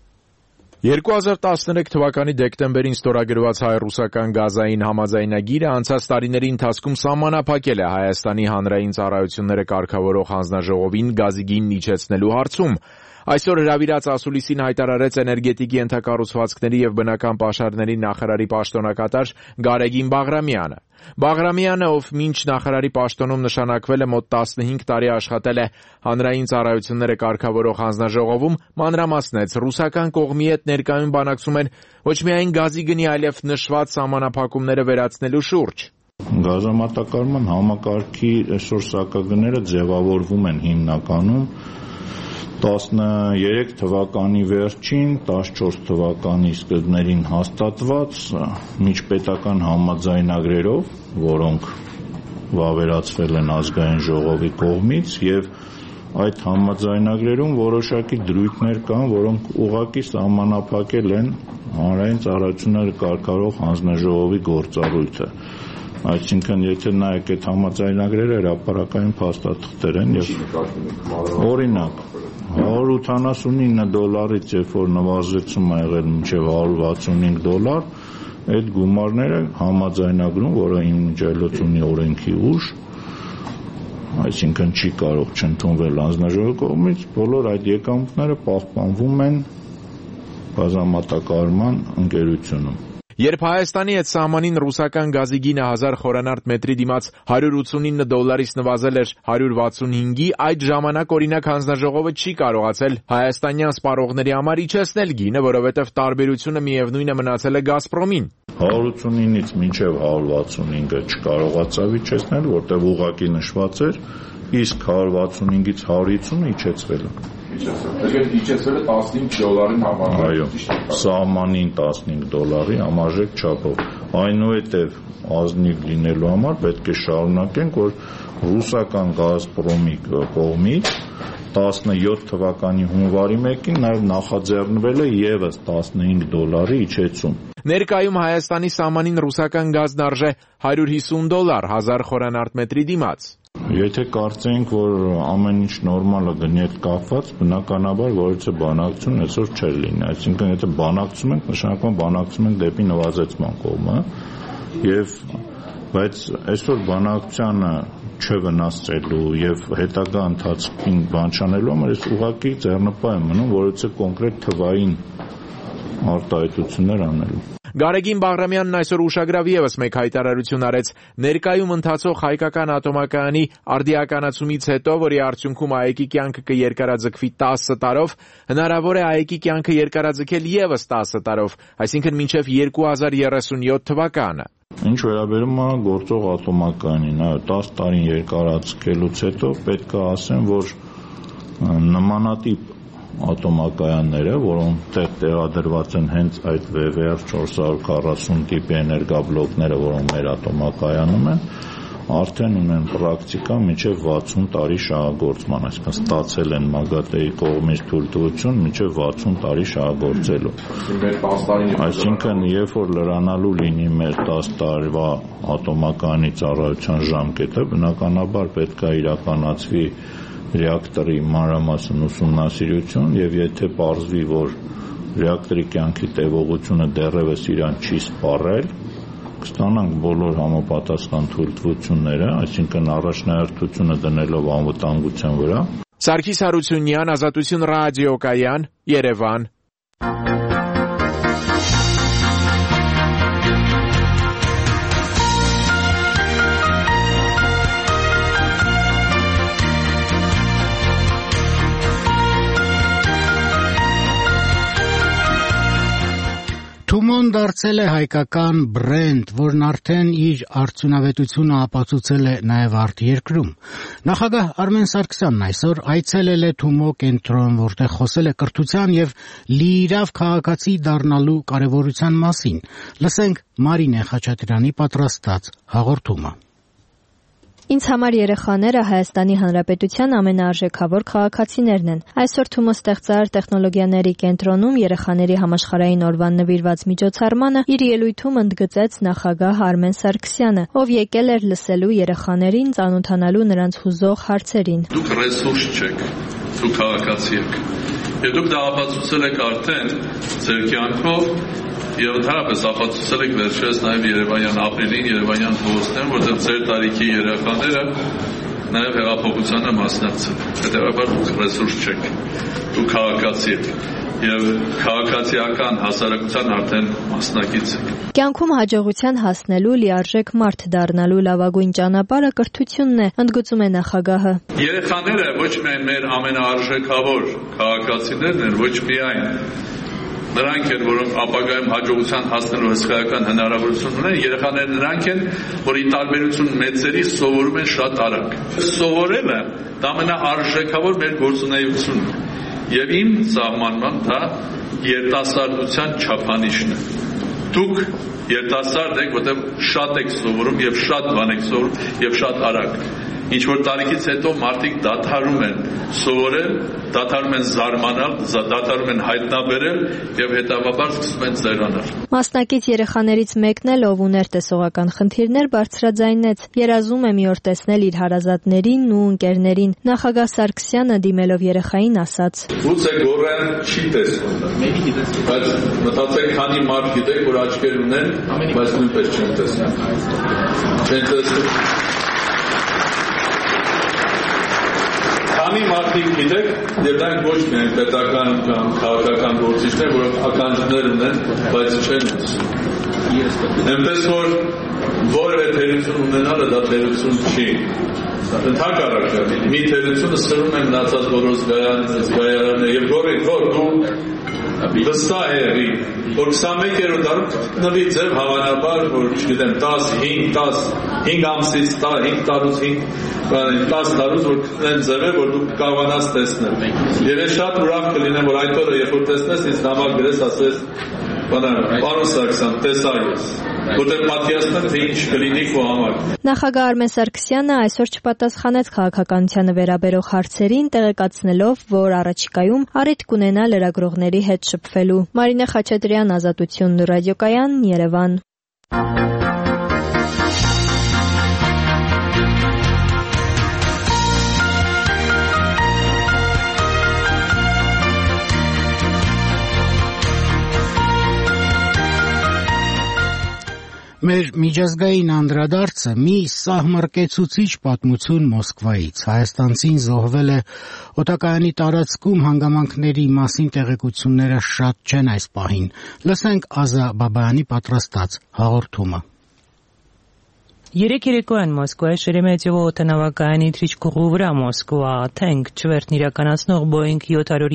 2013 թվականի դեկտեմբերին ստորագրված հայ-ռուսական գազային համաձայնագիրը անցած տարիների ընթացքում սահմանափակել է Հայաստանի հանրային ծառայությունները կարգավորող հանձնաժողովին գազի գինն իջեցնելու հարցում։ Այսօր հրավիրած ասուլիսին հայտարարեց էներգետիկի ենթակառուցվածքների եւ բնական պաշարների նախարարի պաշտոնակատար Գարեգին Բաղրամյանը։ Բաղրամյանը, ով մինչ նախարարի պաշտոնում նշանակվել է մոտ 15 տարի աշխատել է հանրային ծառայությունները կարգավորող հանձնաժողովում, մանրամասնեց ռուսական կողմի հետ ներկայում բանակցում են ոչ միայն գազի գնի, այլև նշված սահմանափակումները վերացնելու շուրջ։ Գազամատակարարման համակարգի այսօր սակագները ձևավորվում են հիմնականում 13 թվականի վերջին, 14 թվականի սկզբներին հաստատված միջպետական համաձայնագրերով, որոնք վավերացվել են ազգային ժողովի կողմից եւ այդ համաձայնագրերում որոշակի դրույթներ կան, որոնք ուղղակի սահմանափակել են հանրային ծառայությունները կարգավորող հանձնաժողովի գործառույթը։ Այսինքն, եթե նայեք այդ համաձայնագրերը, հրապարակային փաստաթղթեր են եւ օրինակ $179-ից երբ որ նվազեցում ա եղել մինչև $165, այդ գումարները համաձայնագրում, որը իմիջիայլոց ունի օրենքի ուժ, այսինքն չի կարող չընդունվել հանձնաժողովի կողմից, բոլոր այդ եկամուտները պահպանվում են գազամատակարարման ընկերությունում։ Երբ Հայաստանի հետ սահմանին ռուսական գազի գինը 1000 խորանարդ մետրի դիմաց $189-ից նվազել էր 165-ի, այդ ժամանակ օրինակ հանձնաժողովը չի կարողացել հայաստանյան սպառողների համար իջեցնել գինը, որովհետև տարբերությունը միևնույնը մնացել է Գազպրոմին։ 189-ից մինչև 165-ը չկարողացավ իջեցնել, որտեղ ուղղակի նշված էր, իսկ 165-ից 150-ը իջեցվել է։ Իջեցվել է $15 համարժեք։ Այո, սահմանին $15 համարժեք չափով։ Այնուհետև ազնիվ լինելու համար պետք է շարունակենք, որ ռուսական Գազպրոմի կողմից 17 թվականի հունվարի 1-ին նաև նախաձեռնվել է ևս $15 իջեցում։ Ներկայում Հայաստանի սահմանին ռուսական գազն արժե $150 1000 խորանարդ դիմաց։ Եթե կարծենք, որ ամեն ինչ նորմալ է գնի հետ կապված, բնականաբար որից է բանակցություն այսօր չէր լինի, այսինքն եթե բանակցում ենք, նշանակում բանակցում ենք դեպի նվազեցման կողմը, բայց այսօր բանակցությանը չվնասելու եւ հետագա ընթացքին բան չանելու համար ես ուղղակի ձեռնպահ եմ մնում, որից է կոնկրետ թվային արտահայտություններ անելու։ Գարեգին Բաղրամյանն այսօր ուշագրավ ևս մեկ հայտարարություն արեց ներկայում ընթացող հայկական ատոմակայանի արդիականացումից հետո, որի արդյունքում ԱԵԿ-ի կյանքը կերկարաձգվի 10 տարով, հնարավոր է ԱԵԿ-ի կյանքը երկարաձգել ևս 10 տարով, այսինքն մինչև 2037 թվականը։ Ինչ վերաբերում է գործող ատոմակայանին, 10 տարին երկարաձգելուց հետո պետք է ասեմ, որ նմանատիպ ատոմակայանները, որոնք տեղադրված են հենց այդ VVR 440 տիպի էներգաբլոկները, որոնք մեր ատոմակայանում են, արդեն ունեն պրակտիկա մինչև 60 տարի շահագործման, այսինքն ստացել են ՄԱԳԱՏԵ-ի կողմից թույլտվություն մինչև 60 տարի շահագործելու։ Այսինքն, երբ որ լրանալու լինի մեր 10 տարվա ատոմակայանի ծառայության ժամկետը, բնականաբար պետք է իրականացվի ռեակտորի մանրամասն ուսումնասիրություն եւ եթե պարզվի, որ ռեակտորի կյանքի տևողությունը դեռևս իրան չի սպառել, կստանանք բոլոր համապատասխան թույլտվությունները, այսինքն առաջնահերթությունը դնելով անվտանգության վրա։ Սարգիս Հարությունյան, Ազատություն ռադիոկայան, Երևան։ Թումոն դարձել է հայկական բրենդ, որն արդեն իր արդյունավետությունը ապացուցել է նաև արտերկրում։ Նախագահ Արմեն Սարգսյանն այսօր այցելել է Թումո կենտրոն, որտեղ խոսել է կրթության եւ լիիրավ քաղաքացի դառնալու կարեւորության մասին։ Լսենք Մարինե Խաչատրյանի պատրաստած հաղորդումը։ Ինձ համար երեխաները Հայաստանի Հանրապետության ամենաարժեքավոր քաղաքացիներն են։ Այսօր Թումո ստեղծարար տեխնոլոգիաների կենտրոնում երեխաների համաշխարհային օրվան նվիրված միջոցառմանը իր ելույթում ընդգծեց նախագահ Արմեն Սարգսյանը, ով եկել էր լսելու երեխաներին, ծանոթանալու նրանց հուզող հարցերին։ Դուք ռեսուրս չեք, դուք քաղաքացի եք։ Եվ դուք դա ապացուցել եք արդեն ձեր կյանքով եւ ընդհանրապես ապացուցել եք վերջերս նաեւ Երևանյան ապրիլին, Երևանյան փողոցներում, որտեղ ձեր տարիքի երեխաները նաեւ հեղափոխությանը մասնակցել են։ Հետեւաբար դուք ռեսուրս չեք, դուք քաղաքացի եք եւ քաղաքացիական հասարակության արդեն մասնակից եք։ Կյանքում հաջողության հասնելու լիարժեք մարդ դառնալու լավագույն ճանապարհը կրթությունն է, ընդգծում է նախագահը։ Երեխաները ոչ միայն մեր ամենաարժեքավոր քաղաքացիներն են, ոչ միայն նրանք են, որոնք ապագայում հաջողության հասնելու հսկայական հնարավորություն ունեն, երեխաները նրանք են, որ ի տարբերություն մեծերի սովորում են շատ արագ։ Սովորելը դա ամենաարժեքավոր մեր գործունեությունն է։ Եվ իմ սահմանման դա երիտասարդության չափանիշն է։ Դուք երիտասարդ եք, որտեղ շատ եք սովորում եւ շատ բան եք սովորում եւ շատ արագ։ Ինչ որ տարիքից հետո մարդիկ դադարում են սովորել, դադարում են զարմանալ, դադարում են հայտնաբերել եւ հետագաբար սկսում են ծերանալ։ Մասնակից երեխաներից մեկն էլ, ով ուներ տեսողական խնդիրներ, բարձրաձայնեց, երազում է մի օր տեսնել իր հարազատներին ու ընկերներին։ Նախագահ Սարգսյանը դիմելով երեխային ասաց. Ո՞ւց է գորեն չի տեսնում։ Բայց մտածեք, քանի մարդ գիտեք, որ աչքեր ունեն, բայց նույնպես չեն տեսնում։ Չեն տեսնում։ Քանի մարդիկ գիտեք, եւ դրանք ոչ միայն պետական կամ քաղաքական գործիչներ, որոնք ականջներ ունեն, բայց չեն լսում։ Այնպես որ որևէ թերություն ունենալը դա թերություն չի։ Ընդհակառակը, մի թերությունը սրում են մնացած բոլոր զգայարանները եւ որ դու վստահ եղի, որ 21-րդ դարում նվի ձև հավանաբար, որ չգիտեմ 15 ամսից 5 տարուց 10 տարուց որ կտնեն ձև է, որ դու կարողանաս տեսնել։ Եվ ես շատ ուրախ կլինեմ, որ այդ օրը երբ որ տեսնես, ինձ նամակ գրես, ասես պարոն Սարգսյան, տեսա ես, որտեղ պատկերացնեմ, թե ինչ կլինի քո համար։ Նախագահ Արմեն Սարգսյանը այսօր չպատասխանեց քաղաքականությանը վերաբերող հարցերին, տեղեկացնելով, որ առաջիկայում առիթ կունենա լրագրողների հետ շփվելու։ Մարինե Խաչատրյան, Ազատություն ռադիոկայան, Երևան։ Մեր միջազգային անդրադարձը մի սահմռկեցուցիչ պատմություն Մոսկվայից։ Հայաստանցին զոհվել է օդակայանի տարածքում, հանգամանքների մասին տեղեկությունները շատ չեն այս պահին։ Լսենք Ազա Բաբայանի պատրաստած հաղորդումը։ Երեք երեկոյան Մոսկվայի Շերեմետյևո օդանավակայանի թռիչքուղու վրա Մոսկվա Թենք չվերթն իրականացնող Boeing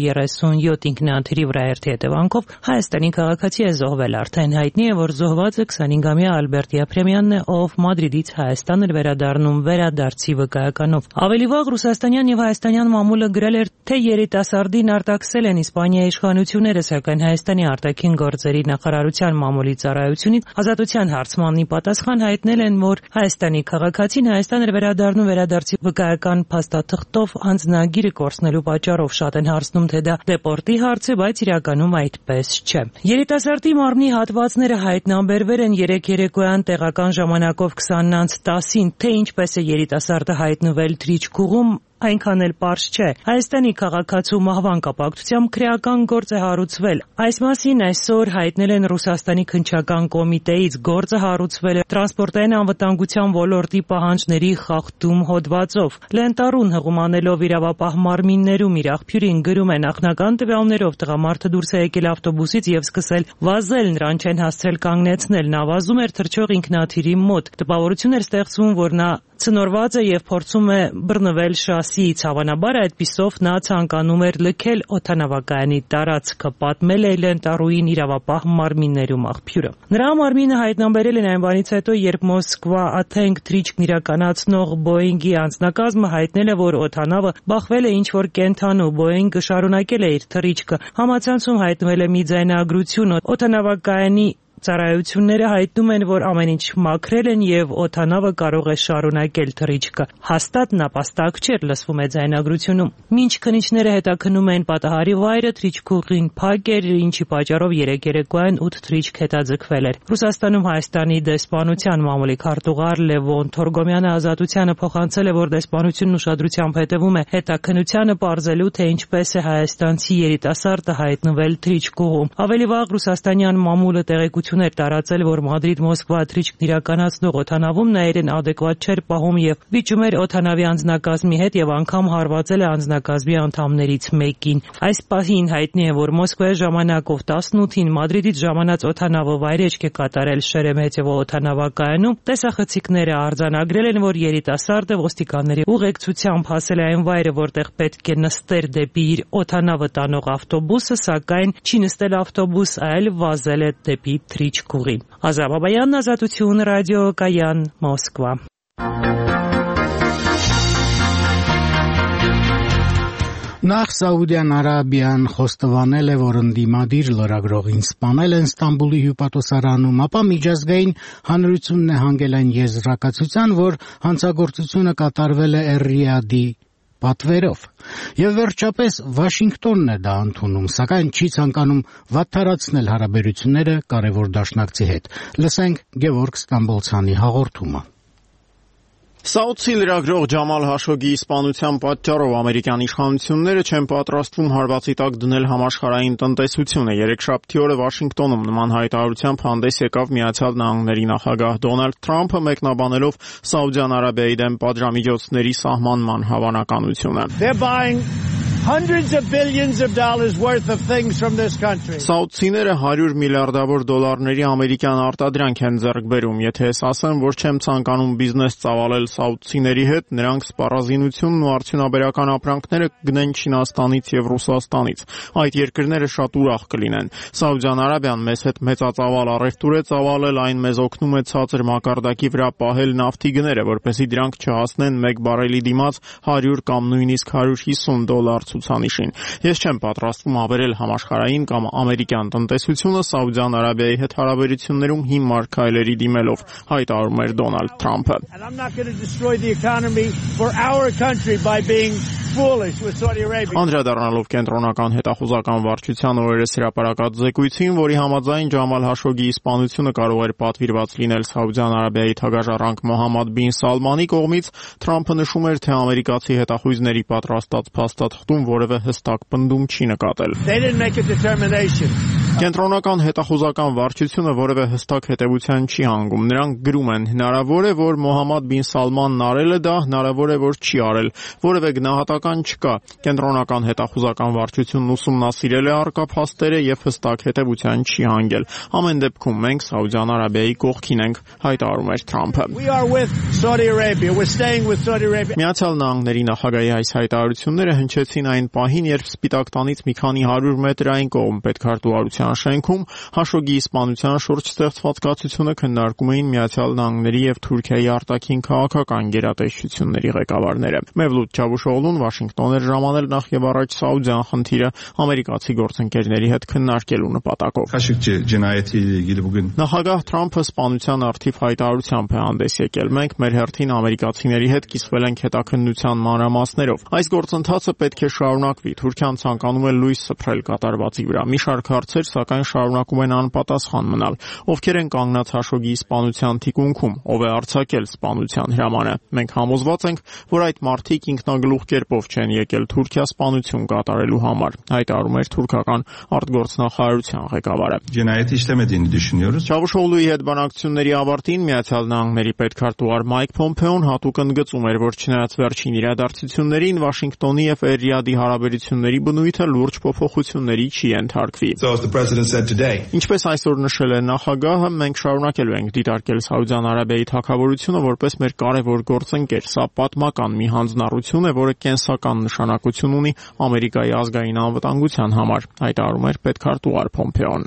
737 ինքնաթիռի վրաերթի հետևանքով Հայաստանի քաղաքացի է զոհվել։ Արդեն հայտնի է, որ զոհվածը 25-ամյա Ալբերտ Յափրեմյանն է, ով Մադրիդից Հայաստան էր վերադառնում վերադարձի վկայականով։ Ավելի վաղ ռուսաստանյան եւ հայաստանյան մամուլը գրել էր, թե երիտասարդին արտաքսել են Իսպանիայի իշխանությունները, սակայն Հայաստանի արտաքին գործերի նախարարության մամուլի ծառայությունից ազատության հարցմանի պատասխան հայտնել են, որ Հայաստանի քաղաքացին Հայաստան էր վերադառնում վերադարձի վկայական փաստաթղթով անձնագիրը կորցնելու պատճառով շատ են հարցնում, թե դա դեպորտի հարց է, բայց իրականում այդպես չէ։ Երիտասարդի մարմնի հատվածները հայտնաբերվել են երեք երեկոյան տեղական ժամանակով 20:10-ին, թե ինչպես է երիտասարդը հայտնվել թռիչքուղում, այնքան էլ պարզ չէ։ Հայաստանի քաղաքացու մահվան կապակցությամբ քրեական գործ է հարուցվել։ Այս մասին այսօր հայտնել են Ռուսաստանի քննչական կոմիտեից։ Գործը հարուցվել է տրանսպորտային անվտանգության ոլորտի պահանջների խախտում հոդվածով։ Լենտարուն հղումանելով իրավապահ մարմիններում իր աղբյուրին գրում է նախնական տվյալներով տղամարդը դուրս է եկել ավտոբուսից եւ սկսել վազել, նրան չեն հասցրել կանգնեցնել։ Նա վազում էր թռչող ինքնաթիռի մոտ։ Տպավորություն էր ստեղծվում, որ նա ցնորված է եւ փորձում է բռնվել շասիից։ Հավանաբար այդպիսով նա ցանկանում էր լքել օդանավակայանի տարածքը, պատմել է Լենտարուին իրավապահ մարմիններում աղբյուրը։ Նրա մարմինը հայտնաբերել են այն բանից հետո, երբ Մոսկվա Աթենք թռիչքն իրականացնող Boeing-ի անձնակազմը հայտնել է, որ օդանավը բախվել է ինչ-որ կենդանու։ Boeing-ը շարունակել է իր թռիչքը։ Համացանցում հայտնվել է մի ձայնագրություն օդանավակայանի ծառայությունները հայտնում են, որ ամեն ինչ մաքրել են եւ օդանավը կարող է շարունակել թռիչքը։ Հաստատ նապաստակ չէր, լսվում է ձայնագրությունում։ Մինչ քննիչները հետաքննում են պատահարի վայրը, թռիչքուղին փակ էր, ինչի պատճառով երեք երեկոյան 8 թռիչք հետաձգվել էր։ Ռուսաստանում Հայաստանի դեսպանության մամուլի քարտուղար Լևոն Թորգոմյանը Ազատությանը փոխանցել է, որ դեսպանությունն ուշադրությամբ հետևում է հետաքննությանը, պարզելու, թե ինչպես է հայաստանցի երիտասարդը հայտնվել թռիչքուղում։ Ավելի վաղ ռուսաստանյան մամուլը տեղեկություն էր տարածել, որ Մադրիդ-Մոսկվա թռիչքն իրականացնող օդանավում նա իրեն ադեկվատ չէր պահում եւ վիճում էր օդանավի անձնակազմի հետ եւ անգամ հարվածել է անձնակազմի անդամներից մեկին։ Այս պահին հայտնի է, որ Մոսկվայի ժամանակով 18-ին Մադրիդից ժամանած օդանավը վայրեջք է կատարել Շերեմետյևո օդանավակայանում։ Տեսախցիկները արձանագրել են, որ երիտասարդը ոստիկանների ուղեկցությամբ հասել է այն վայրը, որտեղ պետք է նստեր դեպի իր օդանավը տանող ավտոբուսը, սակայն չի նստել ավտոբուս, այլ վազել է դեպի թռիչքուղի։ Ազա Բաբայան, Ազատություն ռադիոկայան, Մոսկվա։ Նախ Սաուդյան Արաբիան խոստովանել է, որ ընդդիմադիր լրագրողին սպանել են Ստամբուլի հյուպատոսարանում, ապա միջազգային հանրությունն է հանգել այն եզրակացության, որ հանցագործությունը կատարվել է Ռիադի պատվերով։ Եվ վերջապես Վաշինգտոնն է դա ընդունում, սակայն չի ցանկանում վատթարացնել հարաբերությունները կարևոր դաշնակցի հետ։ Լսենք Գևորգ Ստամբոլցյանի հաղորդումը։ Սաուդցի լրագրող Ջամալ Հաշոգիի սպանության պատճառով ամերիկյան իշխանությունները չեն պատրաստվում հարվածի տակ դնել համաշխարհային տնտեսությունը։ Երեքշաբթի օրը Վաշինգտոնում նման հայտարարությամբ հանդես եկավ Միացյալ Նահանգների նախագահ Դոնալդ Թրամփը, մեկնաբանելով Սաուդյան Արաբիայի դեմ պատժամիջոցների սահմանման հավանականությունը։ hundreds of billions of dollars worth of things from this country. Սաուդցիները 100 միլիարդավոր դոլարների ամերիկյան արտադրանք են ձեռք բերում։ Եթե ես ասեմ, որ չեմ ցանկանում բիզնես ծավալել սաուդցիների հետ, նրանք սպառազինությունն ու արդյունաբերական ապրանքները գնեն Չինաստանից եւ Ռուսաստանից։ Այդ երկրները շատ ուրախ կլինեն։ Սաուդյան Արաբիան մեզ հետ մեծածավալ առևտուր է ծավալել, այն մեզ օգնում է ցածր մակարդակի վրա պահել նավթի գները, որպեսզի դրանք չհասնեն 1 բարելի դիմաց 100 կամ նույնիսկ $150 ցուցանիշին։ Ես չեմ պատրաստվում ավերել համաշխարհային կամ ամերիկյան տնտեսությունը Սաուդյան Արաբիայի հետ հարաբերություններում հիմար քայլերի դիմելով, հայտարարում էր Դոնալդ Թրամփը։ Անդրադառնալով կենտրոնական հետախուզական վարչության օրերս հրապարակած զեկույցին, որի համաձայն Ջամալ Հաշոգիի սպանությունը կարող էր պատվիրված լինել Սաուդյան Արաբիայի թագաժառանգ Մոհամմադ բին Սալմանի կողմից, Թրամփը նշում էր, թե ամերիկացի հետախույզների պատրաստած փաստաթղթում որևէ հստակ պնդում չի նկատել։ Կենտրոնական հետախուզական վարչությունը որևէ հստակ հետևության չի հանգում։ Նրանք գրում են. հնարավոր է, որ Մոհամմադ բին Սալմանն արել է դա, հնարավոր է, որ չի արել։ Որևէ գնահատական չկա։ Կենտրոնական հետախուզական վարչությունն ուսումնասիրել է առկա փաստերը եւ հստակ հետևության չի հանգել։ Ամեն դեպքում մենք Սաուդյան Արաբիայի կողքին ենք, հայտարարում էր Թրամփը։ Միացյալ Նահանգների նախագահի այս հայտարարությունները հնչեցին այն պահին, երբ Սպիտակ տանից մի քանի 100 մետր այն կողմ պետքարտուղարության շենքում Հաշոգիի սպանության շուրջ ստեղծված կացությունը քննարկում էին Միացյալ Նահանգների եւ Թուրքիայի արտաքին քաղաքական գերատեսչությունների ղեկավարները։ Մևլութ Չավուշօղլուն Վաշինգտոն էր ժամանել նախ եւ առաջ Սաուդյան խնդիրը ամերիկացի գործընկերների հետ քննարկելու նպատակով։ Նախագահ Թրամփը սպանության առթիվ հայտարարությամբ է հանդես եկել։ Մենք մեր հերթին ամերիկացիների հետ կիսվել ենք հետաքննության մանրամասներով։ Այս գործընթացը պետք է շարունակվի։ Թուրքիան ցանկանում է լույս սփռել կատարվածի վրա։ Մի շարք հարցեր, սակայն շարունակում են անպատասխան մնալ։ Ովքեր են կանգնած Հաշոգիի սպանության թիկունքում, ով է արձակել սպանության հրամանը։ Մենք համոզված ենք, որ այդ մարդիկ ինքնագլուխ կերպով չեն եկել Թուրքիա սպանություն կատարելու համար, հայտարարում էր թուրքական արտգործնախարարության ղեկավարը։ Չավուշօղլուի հետ բանակցությունների ավարտին Միացյալ Նահանգների պետքարտուղար Մայք Փոմփեոն հատուկ ընդգծում էր, որ չնայած վերջին իրադարձություններին Վաշինգտոնի եւ Էրիադի հարաբերությունների բնույթը լուրջ փոփոխությունների չի ենթարկվի։ Ինչպես այսօր նշել է նախագահը, մենք շարունակելու ենք դիտարկել Սաուդյան Արաբիայի թագավորությունը որպես մեր կարևոր գործընկեր։ Սա պատմական մի հանձնառություն է, որը կենսական նշանակություն ունի Ամերիկայի ազգային անվտանգության համար, հայտարարում էր պետքարտուղար Փոմփեոն։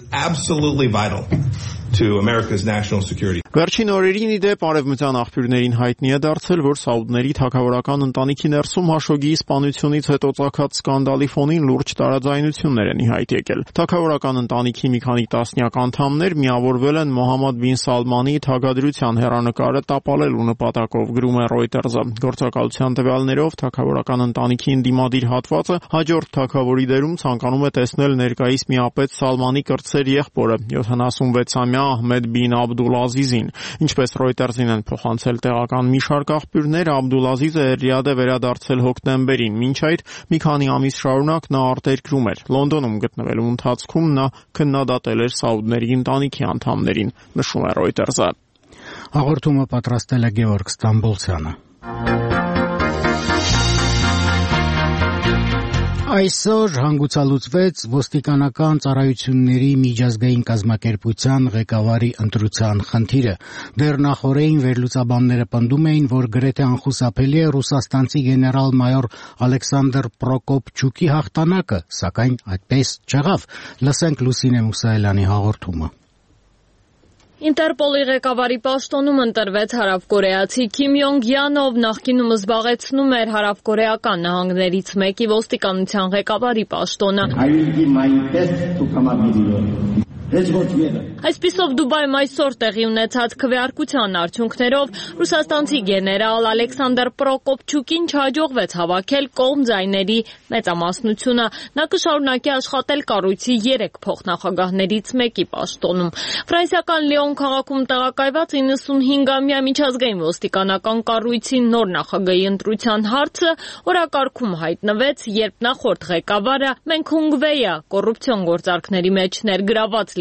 Վերջին օրերին ի դեպ արևմտյան աղբյուրներին հայտնի է դարձել, որ սաուդների թագավորական ընտանիքի ներսում Հաշոգիի սպանությունից հետո ծագած սկանդալի ֆոնին լուրջ տարաձայնություններ են ի հայտ եկել։ Թագավորական ընտանիքի մի քանի տասնյակ անդամներ միավորվել են Մոհամմադ բին Սալմանի թագադրության հեռանկարը տապալելու նպատակով, գրում է Reuters-ը։ Գործակալության տվյալներով թագավորական ընտանիքի ընդդիմադիր հատվածը հաջորդ թագավորի դերում ցանկանում է տեսնել ներկայիս միապետ Սալմանի կրտսեր եղբորը 76-ամյա Ահմեդ բին Աբդուլազիզին։ Ինչպես Reuters-ին են փոխանցել տեղական մի շարք աղբյուրներ, Աբդուլազիզը Էրիադ է վերադարձել հոկտեմբերին, մինչ այդ մի քանի ամիս շարունակ նա արտերկրում էր։ Լոնդոնում գտնվելու ընթացքում նա քննադատել էր սաուդների ընտանիքի անդամներին, նշում է Reuters-ը։ Հաղորդումը պատրաստել է Գևորգ Ստամբոլցյանը։ Այսօր հանգուցալուծվեց ոստիկանական ծառայությունների միջազգային կազմակերպության ղեկավարի ընտրության խնդիրը։ Դեռ նախօրեին վերլուծաբանները պնդում էին, որ գրեթե անխուսափելի է ռուսաստանցի գեներալ-մայոր Ալեքսանդր Պրոկոպչուկի հաղթանակը, սակայն այդպես չեղավ։ Լսենք Լուսինե Մուսայելյանի հաղորդումը։ Ինտերպոլի ղեկավարի պաշտոնում ընտրվեց հարավկորեացի Քիմ Յոնգ Յանով, նախկինում զբաղեցնում էր հարավկորեական նահանգներից մեկի ոստիկանության ղեկավարի պաշտոնը։ Այսպիսով Դուբայում այսօր տեղի ունեցած քվեարկության արդյունքներով ռուսաստանցի գեներալ Ալեքսանդր Պրոկոպչուկին չհաջողվեց հավաքել կողմ ձայների մեծամասնությունը։ Նա կշարունակի աշխատել կառույցի 3 փոխնախագահներից մեկի պաշտոնում։ Ֆրանսիական Լիոն քաղաքում տեղակայված 95-ամյա միջազգային ոստիկանական կառույցի նոր նախագահի ընտրության հարցը օրակարգում հայտնվեց, երբ նախորդ ղեկավարը Մենգ Հունգվեյը կոռուպցիոն գործարքների մեջ ներգրաված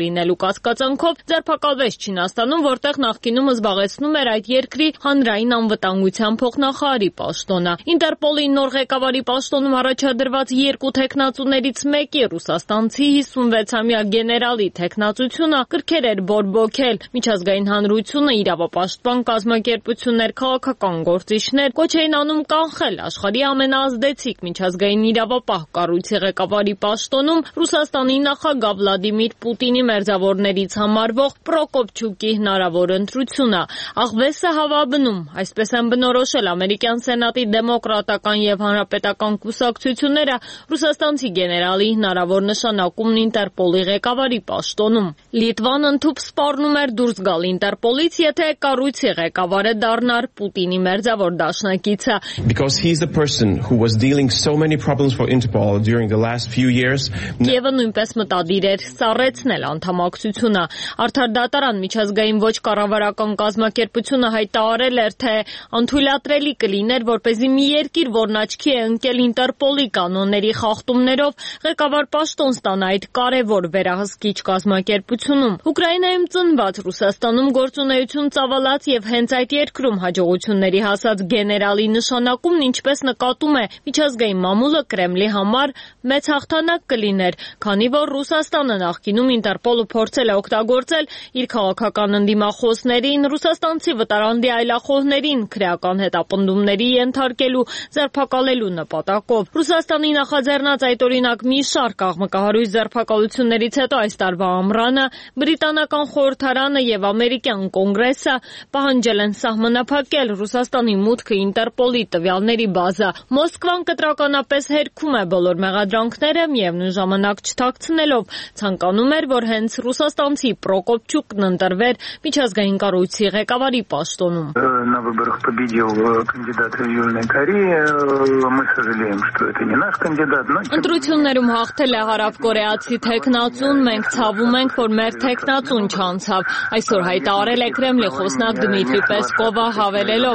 լինելու կասկածանքով ձերբակալվեց Չինաստանում, որտեղ նախկինում զբաղեցնում էր այդ երկրի հանրային անվտանգության փոխնախարարի պաշտոնը։ Ինտերպոլի նոր ղեկավարի պաշտոնում առաջադրված երկու տեխնացուներից մեկի ռուսաստանցի 56-ամյա գեներալի տեխնացությունը կրքեր էր բորբոքել։ Միջազգային հանրությունը, իրավապաշտպան կազմակերպություններ, քաղաքական գործիչներ կոչ էին անում կանխել աշխարհի ամենաազդեցիկ միջազգային իրավապահ կառույցի ղեկավարի պաշտոնում Ռուսաստանի նախագահ Վլադիմիր Պուտինի մերձավորներից համարվող Պրոկոպչուկի հնարավոր ընտրությունը։ Աղվեսը հավաբնում, այսպես են բնորոշել ամերիկյան սենատի դեմոկրատական եւ հանրապետական կուսակցությունները ռուսաստանցի գեներալի հնարավոր նշանակումն Ինտերպոլի ղեկավարի պաշտոնում։ Լիտվան ընդհուպ սպառնում էր դուրս գալ Ինտերպոլից, եթե կառույցի ղեկավարը դառնար Պուտինի մերձավոր դաշնակիցը։ Because he's the person who was dealing so many problems for Interpol during the last few years. Եվը նույնպես մտադիր էր սառեցնել անդամակցությունը։ Արդար դատարան միջազգային ոչ կառավարական կազմակերպությունը հայտարարել էր, թե անթույլատրելի կլիներ, որպեսզի մի երկիր, որն աչքի է ընկել Ինտերպոլի կանոնների խախտումներով, ղեկավար պաշտոն ստանա այդ կարևոր վերահսկիչ կազմակերպությունում։ Ուկրաինայում ծնված, Ռուսաստանում գործունեություն ծավալած եւ հենց այդ երկրում հաջողությունների հասած գեներալի նշանակումն, ինչպես նկատում է միջազգային մամուլը, Կրեմլի համար մեծ հաղթանակ կլիներ, քանի որ Ռուսաստանը նախկինում Ինտերպոլը փորձել է օգտագործել իր քաղաքական ընդդիմախոսներին, ռուսաստանցի վտարանդի այլախոհներին քրեական հետապնդումների ենթարկելու, ձերբակալելու նպատակով։ Ռուսաստանի նախաձեռնած այդ օրինակ մի շարք աղմկահարույց ձերբակալություններից հետո այս տարվա ամռանը բրիտանական խորհրդարանը եւ ամերիկյան կոնգրեսը պահանջել են սահմանափակել Ռուսաստանի մուտքը Ինտերպոլի տվյալների բազա։ Մոսկվան կտրականապես հերքում է բոլոր մեղադրանքները, միևնույն ժամանակ չթաքցնելով ցանկանում էր, որ հենց ռուսաստանցի Պրոկոպչուկն ընտրվեր միջազգային կառույցի ղեկավարի պաշտոնում։ На выборах победил кандидат из Южной Кореи. Мы сожалеем, что это не наш кандидат, но Ընտրություններում հաղթել է հարավկորեացի տեխնացուն, մենք ցավում ենք, որ մեր տեխնացուն չանցավ։ Այսօր հայտարարել է Կրեմլի խոսնակ Դմիտրի Պեսկովը հավելելով.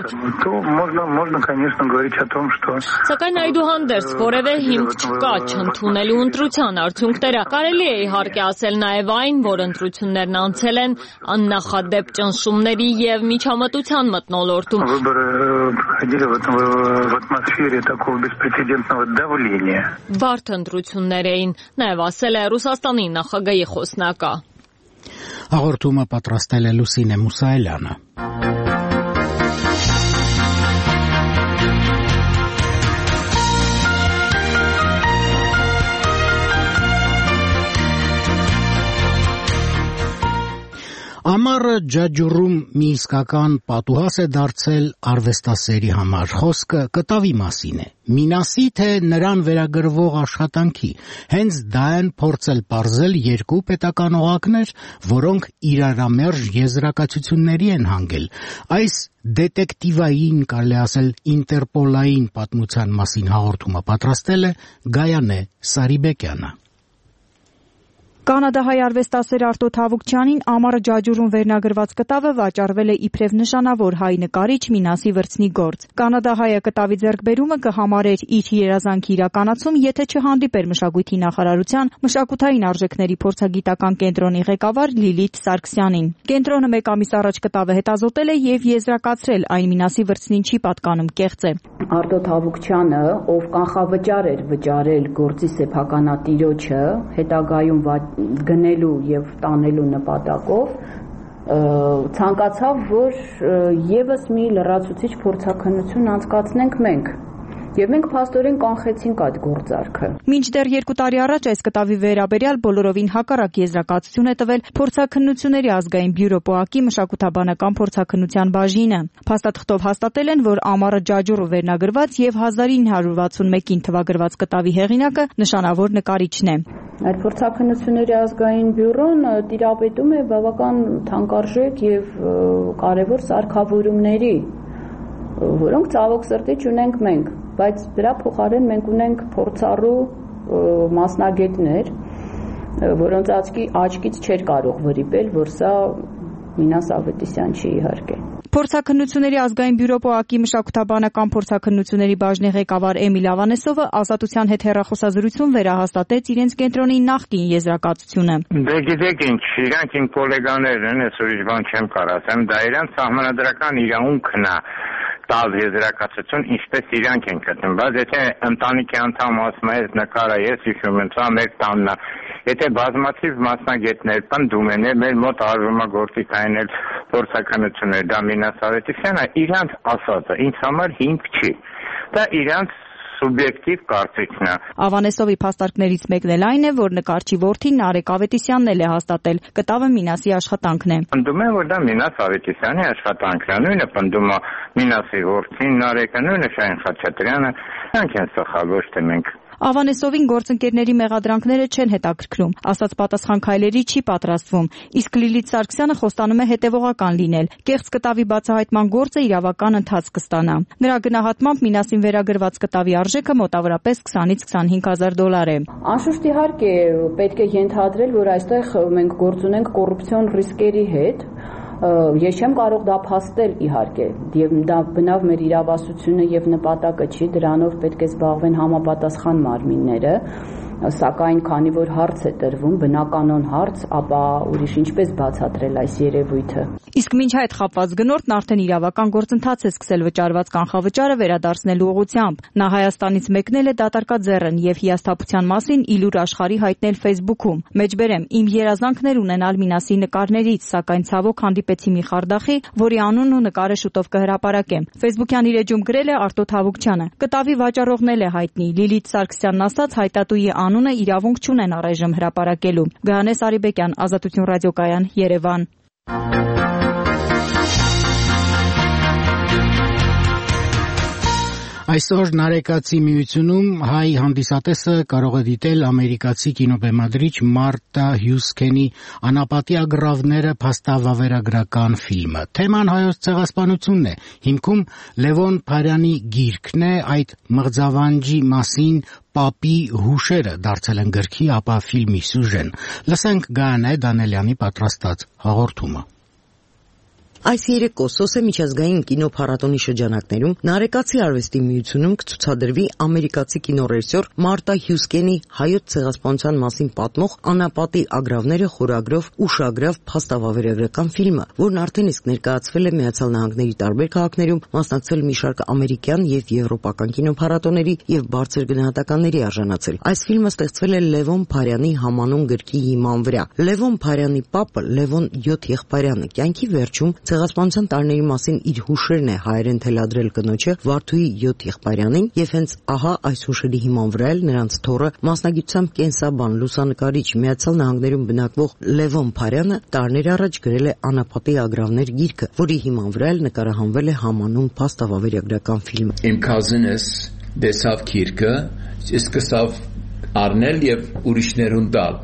можно, конечно, говорить о том, что Սակայն այդուհանդերձ որևէ հիմք չկա չընդունելու ընտրության արդյունքները։ Կարելի է իհարկե ասել նաև այն, որ ընտրություններն անցել են աննախադեպ ճնշումների եւ միջամտության մթնոլորտում։ выборы проходили в атмосфере такого беспрецедентного давления. Բարդ ընտրություններ էին, նաև ասել է Ռուսաստանի նախագահի խոսնակը։ Հաղորդումը պատրաստել է Լուսինե Մուսայելյանը։ Ամառը ջաջուրում մի իսկական պատուհաս է դարձել արվեստասերի համար։ Խոսքը կտավի մասին է։ Մինասի թե նրան վերագրվող աշխատանքի։ Հենց դա են փորձել պարզել երկու պետական օղակներ, որոնք իրարամերժ եզրակացությունների են հանգել։ Այս դետեկտիվային, կարելի ասել ինտերպոլային պատմության մասին հաղորդումը պատրաստել է Գայանե Սարիբեկյանը։ Կանադահայ արվեստասեր Արտո Թավուկչյանին ամառը ջաջուրում վերնագրված կտավը վաճառվել է իբրև նշանավոր հայ նկարիչ Մինասի Վրցնի գործ։ Կանադահայը կտավի ձեռքբերումը կհամարեր իր երազանքի իրականացում, եթե չհանդիպեր մշակույթի նախարարության մշակութային արժեքների փորձագիտական կենտրոնի ղեկավար Լիլիթ Սարգսյանին։ Կենտրոնը մեկ ամիս առաջ կտավը հետազոտել է եւ եզրակացրել այն Մինասի Վրցնին չի պատկանում, կեղծ է։ Արտո Թավուկչյանը, ով կանխավճար էր վճարել գործի սեփականատիրոջը, հետագայում գնելու եւ տանելու նպատակով ցանկացավ, որ եւս մի լրացուցիչ փորձաքննություն անցկացնենք մենք։ Եվ մենք փաստորեն կանխեցինք այդ գործարքը։ Մինչդեռ 2 տարի առաջ այս կտավի վերաբերյալ բոլորովին հակառակ եզրակացություն է տվել Փորձաքննությունների ազգային բյուրո ՊՕԱԿ-ի մշակութաբանական փորձաքննության բաժինը։ Փաստաթղթով հաստատել են, որ ամառը ջաջուրը վերնագրված եւ 1961-ին թվագրված կտավի հեղինակը նշանավոր նկարիչն է։ Այդ փորձաքննությունների ազգային բյուրոն տիրապետում է բավական թանկարժեք եւ կարեւոր սարքավորումների, որոնք ցավոք սրտի չունենք մենք, բայց դրա փոխարեն մենք ունենք փորձառու մասնագետներ, որոնց աչքից չէր կարող վրիպել, որ սա Մինաս Ավետիսյան չի իհարկե։ Փորձաքննությունների ազգային բյուրո ՊՕԱԿ-ի մշակութաբանական փորձաքննությունների բաժնի ղեկավար Էմիլ Ավանեսովը Ազատության հետ հեռախոսազրույցում վերահաստատեց իրենց կենտրոնի նախկին եզրակացությունը։ Դե գիտեք ինչ, իրանք իմ գոլեգաներն են, ես ուրիշ բան չեմ կարող ասեմ, դա իրանք սահմանադրական իրավունքն է տալ եզրակացություն, ինչպես իրանք են գտնում, բայց եթե ընտանիքի անդամ ասում է, նկարը ես հիշում եմ, սա մեր տանն է, եթե բազմաթիվ մասնագետներ պնդում են, մեր մոտ արվում է գործիքային փորձաքննություններ, դա Մինաս Ավետիսյանը իրանք ասածը, ինձ համար հիմք չի, դա իրանք սուբյեկտիվ կարծիքն է։ Ավանեսովի փաստարկներից մեկն էլ այն է, որ նկարչի որդին Նարեկ Ավետիսյանն էլ է հաստատել, կտավը Մինասի աշխատանքն է։ Պնդում են, որ դա Մինաս Ավետիսյանի աշխատանքն է, նույնը պնդում է Մինասի որդին Նարեկը, նույնը Շահին Խաչատրյանը, նրանք են սխալ, ոչ թե մենք։ Ավանեսովին գործընկերների մեղադրանքները չեն հետաքրքրում, ասած պատասխան քայլերի չի պատրաստվում, իսկ Լիլիթ Սարգսյանը խոստանում է հետևողական լինել։ Կեղծ կտավի բացահայտման գործը իրավական ընթաց կստանա։ Նրա գնահատմամբ Մինասին վերագրված կտավի արժեքը մոտավորապես 20-ից 25 հազար դոլար է։ Անշուշտ իհարկե պետք է ենթադրել, որ այստեղ մենք գործ ունենք կոռուպցիոն ռիսկերի հետ։ Ես չեմ կարող դա փաստել իհարկե, եւ դա բնավ մեր իրավասությունը եւ նպատակը չի, դրանով պետք է զբաղվեն համապատասխան մարմինները, սակայն քանի որ հարց է տրվում, բնականon հարց, ապա ուրիշ ինչպես բացատրել այս երևույթը։ Իսկ մինչ այդ խապված գնորդն արդեն իրավական գործընթաց է սկսել վճարված կանխավճարը վերադարձնելու ուղղությամբ։ Նա Հայաստանից մեկնել է դատարկաձեռն եւ հիասթափության մասին իլուր աշխարհի հայտնել Facebook-ում։ Մեջբերեմ, իմ երազանքներ ունենալ Մինասի նկարներից, սակայն ցավոք հանդիպեցի մի խարդախի, որի անունն ու նկարը շուտով կհրապարակեմ։ Facebook-յան իր էջում գրել է Արտո Թավուկչյանը։ Կտավի վաճառողն էլ է հայտնի։ Լիլիթ Սարգսյանն ասաց, հայտատուի անունը իրավունք չունեն առայժմ հրապարակելու։ Գահանե Սարիբեկյան, Ազատություն ռադիոկայան, Երևան։ Այսօր Նարեկացի միությունում հայ հանդիսատեսը կարող է դիտել ամերիկացի կինոբեմադրիչ Մարտա Հյուսքենի «Անապատի ագռավները» փաստավավերագրական ֆիլմը։ Թեման հայոց ցեղասպանությունն է, հիմքում Լևոն Փարյանի գիրքն է, այդ մղձավանջի մասին պապի հուշերը դարձել են գրքի, ապա ֆիլմի սյուժեն։ Լսենք Գայանե Դանելյանի պատրաստած հաղորդումը։ Այս երեկո Սոսե միջազգային կինոփառատոնի շրջանակներում Նարեկացի արվեստի միությունում կցուցադրվի ամերիկացի կինոռեժիսոր Մարտա Հյուսքենի հայոց ցեղասպանության մասին պատմող «Անապատի ագռավները» խորագրով ուշագրավ փաստավավերագրական ֆիլմը, որն արդեն իսկ ներկայացվել է Միացյալ Նահանգների տարբեր քաղաքներում, մասնակցել մի շարք ամերիկյան եւ եվրոպական կինոփառատոների եւ բարձր գնահատականների արժանացել։ Այս ֆիլմը ստեղծվել է Լևոն Փարյանի համանուն գրքի հիման վրա։ Լևոն Փարյանի պապը Լևոն 7 եղբայրյանը կյանքի վերջում ցեղասպանության տարիների մասին իր հուշերն է հայերեն թելադրել կնոջը Վարդուհի 7 եղբայրյանին եւ հենց ահա այս հուշերի հիման վրա էլ նրանց թոռը մասնագիտությամբ կենսաբան լուսանկարիչ Միացյալ Նահանգներում բնակվող Լևոն Փարյանը տարիներ առաջ գրել է «Անապատի ագռավներ» գիրքը, որի հիման վրա էլ նկարահանվել է համանուն փաստավավերագրական ֆիլմ։ Իմ cousin-ս դեսավ գիրքը, սկսավ առնել եւ ուրիշներուն տալ։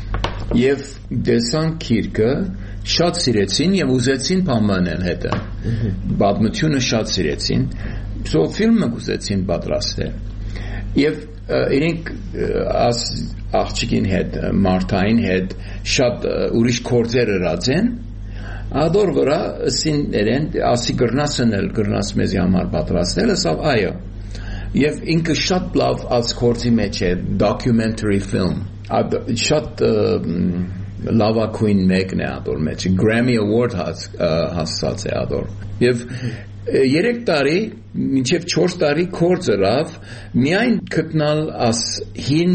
Եվ դեսան գիրքը շատ սիրեցին եւ ուզեցին բանանել հետը։ Պատմությունը շատ սիրեցին։ Սո ֆիլմը ուզեցին պատրաստել։ Եվ իրենք աս աղջիկին հետ, Մարտային հետ շատ ուրիշ գործեր հրացեն։ Ադոր վրա սին երեն ասի գրնասնել, գրնաս մեզի համար պատրաստել, ասավ այո։ Եվ ինքը շատ լավ als գործի մեջ է, documentary film։ Շատ լավագույն մեկն է ադոր մեջ, Grammy Award հասած է ադոր։ Եվ 3 տարի, մինչև 4 տարի կորձրավ, միայն գտնալ աս հին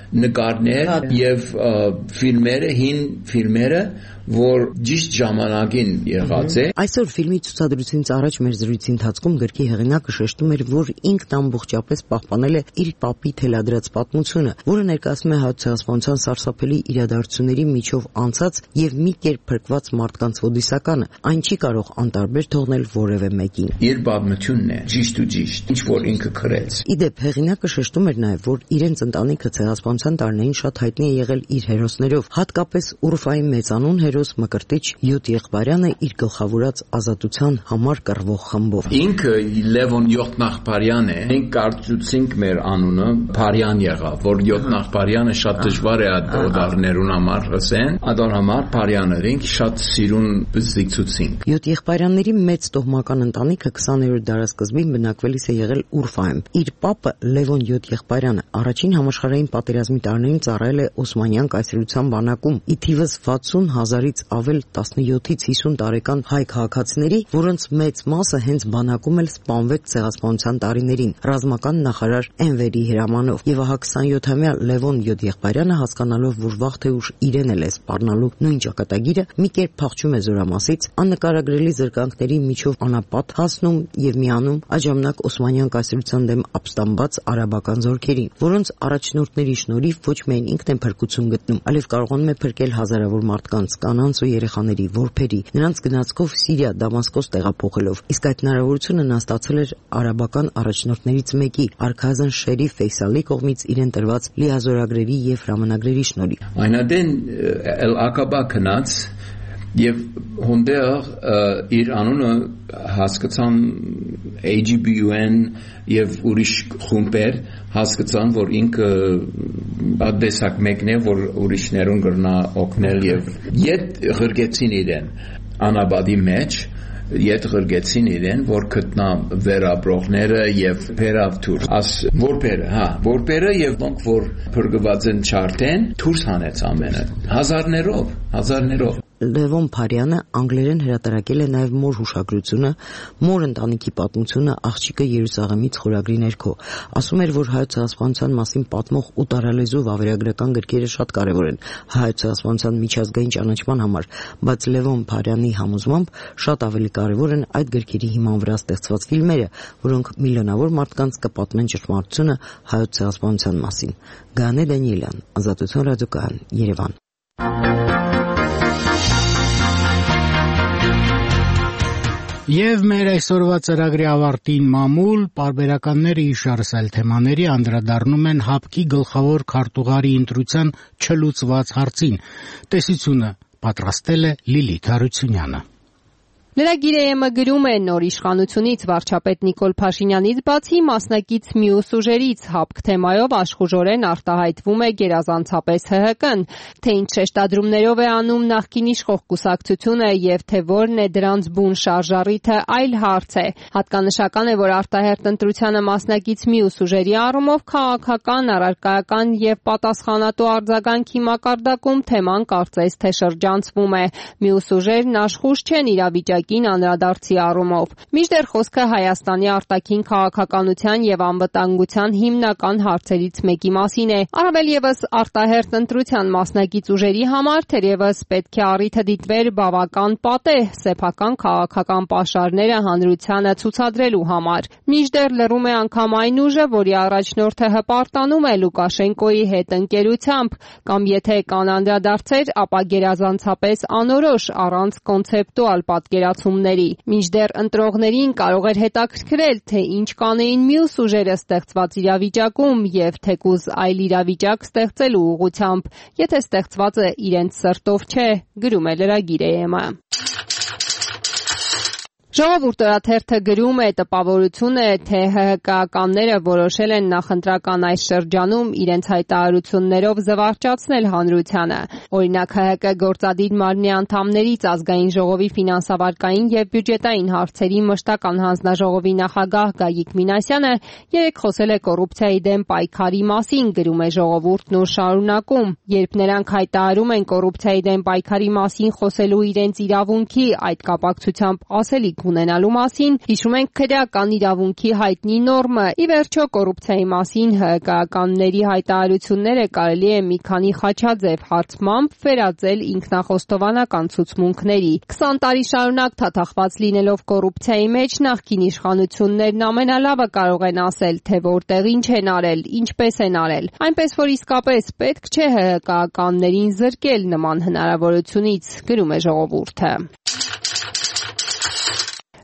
նկարներ եւ ֆիլմերը, հին ֆիլմերը, որ ճիշտ ժամանակին եղած է։ Այսօր ֆիլմի ցուցադրությունից առաջ մեր զրույցի ընթացքում գրքի հեղինակը շեշտում էր, որ ինքն ամբողջապես պահպանել է իր պապի թելադրած պատմությունը, որը ներկայացնում է հայոց ցեղասպանության սարսափելի իրադարձությունների միջով անցած եւ մի կերպ փրկված մարդկանց հոդիսականը։ Այն չի կարող անտարբեր թողնել որևէ մեկին։ Իր պատմությունն է, է ճիշտ ու ճիշտ, ինչ որ ինքը քրեց։ Իդեպ հեղինակը շեշտում էր նաև, որ իրենց ընտանիքը ցեղասպանության տարիներին շատ հայտնի է եղել իր հերոսներով, հատկապես Ուրֆայի մեծանուն հերոս Մկրտիչ Յուտ Եղբայրյանը իր գլխավորած ազատության համար կռվող խմբով։ Ինքը Լևոն Յոթնախբարյան է, մենք կարծուցինք մեր անունը Փարյան եղավ, որ Յոթնախբարյանը շատ դժվար է օդարներուն համար ասեն, ադոր համար Փարյաներին շատ սիրուն բզիցուցինք։ Յուտ Եղբայրյանների մեծ տոհմական ընտանիքը 20-րդ դարաշրջանին բնակվելիս է եղել Ուրֆայում։ Իր պապը Լևոն Յուտ Եղբայրյանը առաջին համաշխարհային պատերազմի տարիներին ծառայել է Օսմանյան կայսրության բանակում։ Ի թիվս 60,000-ից ավել 17-ից 50 տարեկան հայ քաղաքացիների, որոնց մեծ մասը հենց բանակում էլ սպանվեց ցեղասպանության տարիներին, ռազմական նախարար Էնվերի հրամանով։ Եվ ահա 27-ամյա Լևոն Յուտ Եղբայրյանը, հասկանալով, որ վաղ թե ուշ իրեն էլ է սպառնալու նույն ճակատագիրը, մի կերպ փախչում է Զորամասից, աննկարագրելի զրկանքների միջով անապատ հասնում եւ միանում այժմնակ Օսմանյան կայսրության դեմ ապստամբած արաբական զորքերին, որոնց առաջնորդների շնորհիվ ոչ միայն ինքն է փրկություն գտնում, այլև կարողանում է փրկել հազարավոր մարդկանց, կանանց ու երեխաների, որբերի, նրանց գնացքով Սիրիա, Դամասկոս տեղափոխելով։ Իսկ այդ հնարավորությունը նա ստացել էր արաբական առաջնորդներից մեկի, արքայազն Շերիֆ Ֆեյսալի կողմից իրեն տրված լիազորագրերի եւ հրամանագրերի շնորհիվ։ Այնադեն Ալ-Ակաբա քնած եւ հոնդեղ իր անունը հասկացան AGBUN եւ ուրիշ խումբեր հասկացան, որ ինքը ադեսակ մեկն է, որ ուրիշներուն գրնա օգնել եւ իդ ղրգեցին իրեն անաբադի մեջ Իդ ղրգեցին իրեն, որ գտնա վերաբրողները եւ փերավթուր աս որբերը եւ ոնք որ փրկված են չարթեն դուրս հանեց ամենը հազարներով Լևոն Փարյանը անգլերեն հրատարակել է նաև մոր հուշագրությունը, մոր ընտանիքի պատմությունը աղջիկը Երուսաղեմից խորագրի ներքո։ Ասում էր, որ հայոց ցեղասպանության մասին պատմող ու տարալեզու վավերագրական գրքերը շատ կարևոր են հայոց ցեղասպանության միջազգային ճանաչման համար, բայց Լևոն Փարյանի համոզմամբ շատ ավելի կարևոր են այդ գրքերի հիման վրա ստեղծված ֆիլմերը, որոնք միլիոնավոր մարդկանց կպատմեն ճշմարտությունը հայոց ցեղասպանության մասին։ Գանե Դանիելյան, Ազատություն ռադիոկայան, Երևան։ Եվ մեր այսօրվա ծրագրի ավարտին մամուլ պարբերականները իշարսել թեմաների անդրադառնում են հապկի գլխավոր քարտուղարի ընտրության չլուծված հարցին։ Տեսությունը պատրաստել է Լիլիթ Հարությունյանը։ Լրագիր-ը գրում է նոր իշխանությունից վարչապետ Նիկոլ Փաշինյանից բացի մասնակից մյուս ուժերից հապկ թեմայով աշխուժորեն արտահայտվում է գերազանցապես ՀՀԿ-ն, թե ինչ շեշտադրումներով է անում նախկին իշխող կուսակցությունը եւ թե որն է դրանց բուն շարժառիթը այլ հարց է։ Հատկանշական է, որ արտահերտ ընտրությանը մասնակից մյուս ուժերի առումով քաղաքական, առարկայական եւ պատասխանատու արձագանքի մակարդակում թեման կարծես թե շրջանցվում է։ Մյուս ուժերն աշխուժ չեն իրավիճակի անդրադարձի առումով։ Մինչդեռ խոսքը Հայաստանի արտաքին քաղաքականության եւ անվտանգության հիմնական հարցերից մեկի մասին է։ Առավել եւս արտահերտ ընտրության մասնակից ուժերի համար թերևս պետք է առիթը դիտվեր բավական պատեհ սեփական քաղաքական պաշարները հանրությանը ցուցադրելու համար։ Մինչդեռ լռում է անգամ այն ուժը, որի առաջնորդը հպարտանում է Լուկաշենկոյի հետ ընկերությամբ, կամ եթե կան անդրադարձեր, ապա գերազանցապես անորոշ առանց կոնցեպտուալ պատկերացումների։ Մինչդեռ ընտրողներին կարող էր հետաքրքրել, թե ինչ կանեին մյուս ուժերը ստեղծված իրավիճակում եւ թեկուզ այլ իրավիճակ ստեղծելու ուղղությամբ, եթե ստեղծվածը իրենց սրտով չէ, գրում է լրագիր-ը։ Ժողովուրդ օրաթերթը գրում է տպավորություն է, թե ՀՀԿ-ականները որոշել են նախընտրական այս շրջանում իրենց հայտարարություններով զվարճացնել հանրությանը։ Օրինակ ՀՀԿ գործադիր մարմնի անդամներից ազգային ժողովի ֆինանսավարկային եւ բյուջետային հարցերի մշտական հանձնաժողովի նախագահ Գագիկ Մինասյանը երեկ խոսել է կոռուպցիայի դեմ պայքարի մասին, գրում է Ժողովուրդն ու շարունակում։ Երբ նրանք հայտարարում են կոռուպցիայի դեմ պայքարի մասին խոսելու իրենց իրավունքի, այդ կապակցությամբ ասելիք ունենալու մասին, հիշում ենք քրեական իրավունքի հայտնի նորմը։ Ի վերջո կոռուպցիայի մասին ՀՀԿ-ականների հայտարարությունները կարելի է մի քանի խաչաձև հարցմամբ վերածել ինքնախոստովանական ցուցմունքների։ 20 տարի շարունակ թաթախված լինելով կոռուպցիայի մեջ նախկին իշխանություններն ամենալավը կարող են ասել, թե որտեղ ինչ են արել, ինչպես են արել։ Այնպես որ իսկապես պետք չէ ՀՀԿ-ականներին զրկել նման հնարավորությունից, գրում է Ժողովուրդը։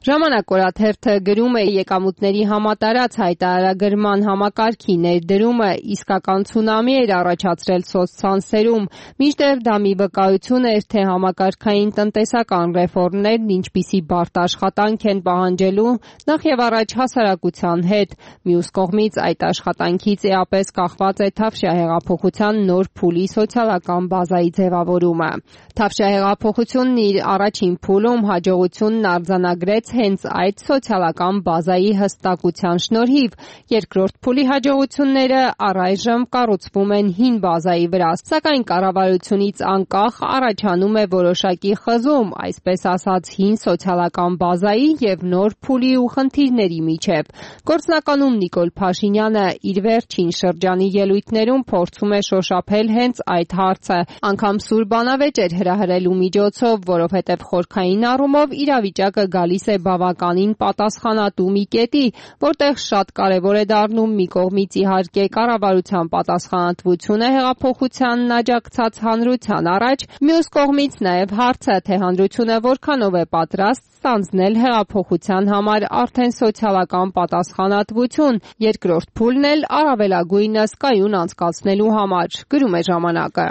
Ժամանակ օրաթերթը գրում է եկամուտների համատարած հայտարարագրման համակարգի ներդրումը իսկական ցունամի էր առաջացրել սոցցանցերում, մինչդեռ դա մի վկայություն էր, թե համակարգային տնտեսական ռեֆորմներն ինչպիսի բարդ աշխատանք են պահանջելու նախ եւ առաջ հասարակության հետ։ Մյուս կողմից այդ աշխատանքից էապես կախված է Թավշյա հեղափոխության նոր փուլի սոցիալական բազայի ձևավորումը։ Թավշյա հեղափոխությունն իր առաջին փուլում հաջողությունն արձանագրեց հենց այդ սոցիալական բազայի հստակության շնորհիվ, երկրորդ փուլի հաջողությունները առայժմ կառուցվում են հին բազայի վրա, սակայն կառավարությունից անկախ առաջանում է որոշակի խզում, այսպես ասած հին սոցիալական բազայի եւ նոր փուլի ու խնդիրների միջև։ Գործնականում Նիկոլ Փաշինյանը իր վերջին շրջանի ելույթներում փորձում է շոշափել հենց այդ հարցը, անգամ Սուր բանավեճ էր հրահրելու միջոցով, որովհետև խորքային առումով իրավիճակը գալիս է բավականին պատասխանատու մի կետի, որտեղ շատ կարևոր է դառնում մի կողմից իհարկե կառավարության պատասխանատվությունը հեղափոխությանն աջակցած հանրության առաջ, մյուս կողմից նաև հարցը, թե հանրությունը որքանով է պատրաստ ստանձնել հեղափոխության համար արդեն սոցիալական պատասխանատվություն, երկրորդ փուլն էլ առավելագույնս կայուն անցկացնելու համար, գրում է ժամանակը։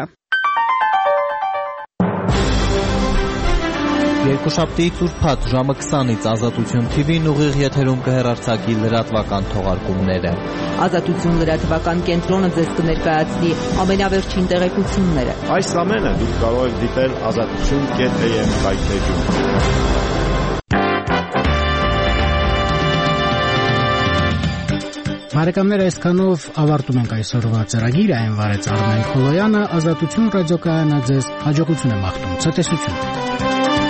Երկուշաբթիից ուրբաթ ժամը 20-ից Ազատություն TV-ն ուղիղ եթերում կհեռարձակի լրատվական թողարկումները։ Ազատություն լրատվական կենտրոնը ձեզ կներկայացնի ամենավերջին տեղեկությունները։ Այս ամենը դուք կարող եք դիտել azatutun.am վայրէջում։ Բարեկամներ, այսքանով ավարտում ենք այսօրվա ծրագիրը, այն վարեց Արմեն Խոլոյանը, Ազատություն ռադիոկայանը ձեզ հաջողություն է մաղթում, ցտեսություն։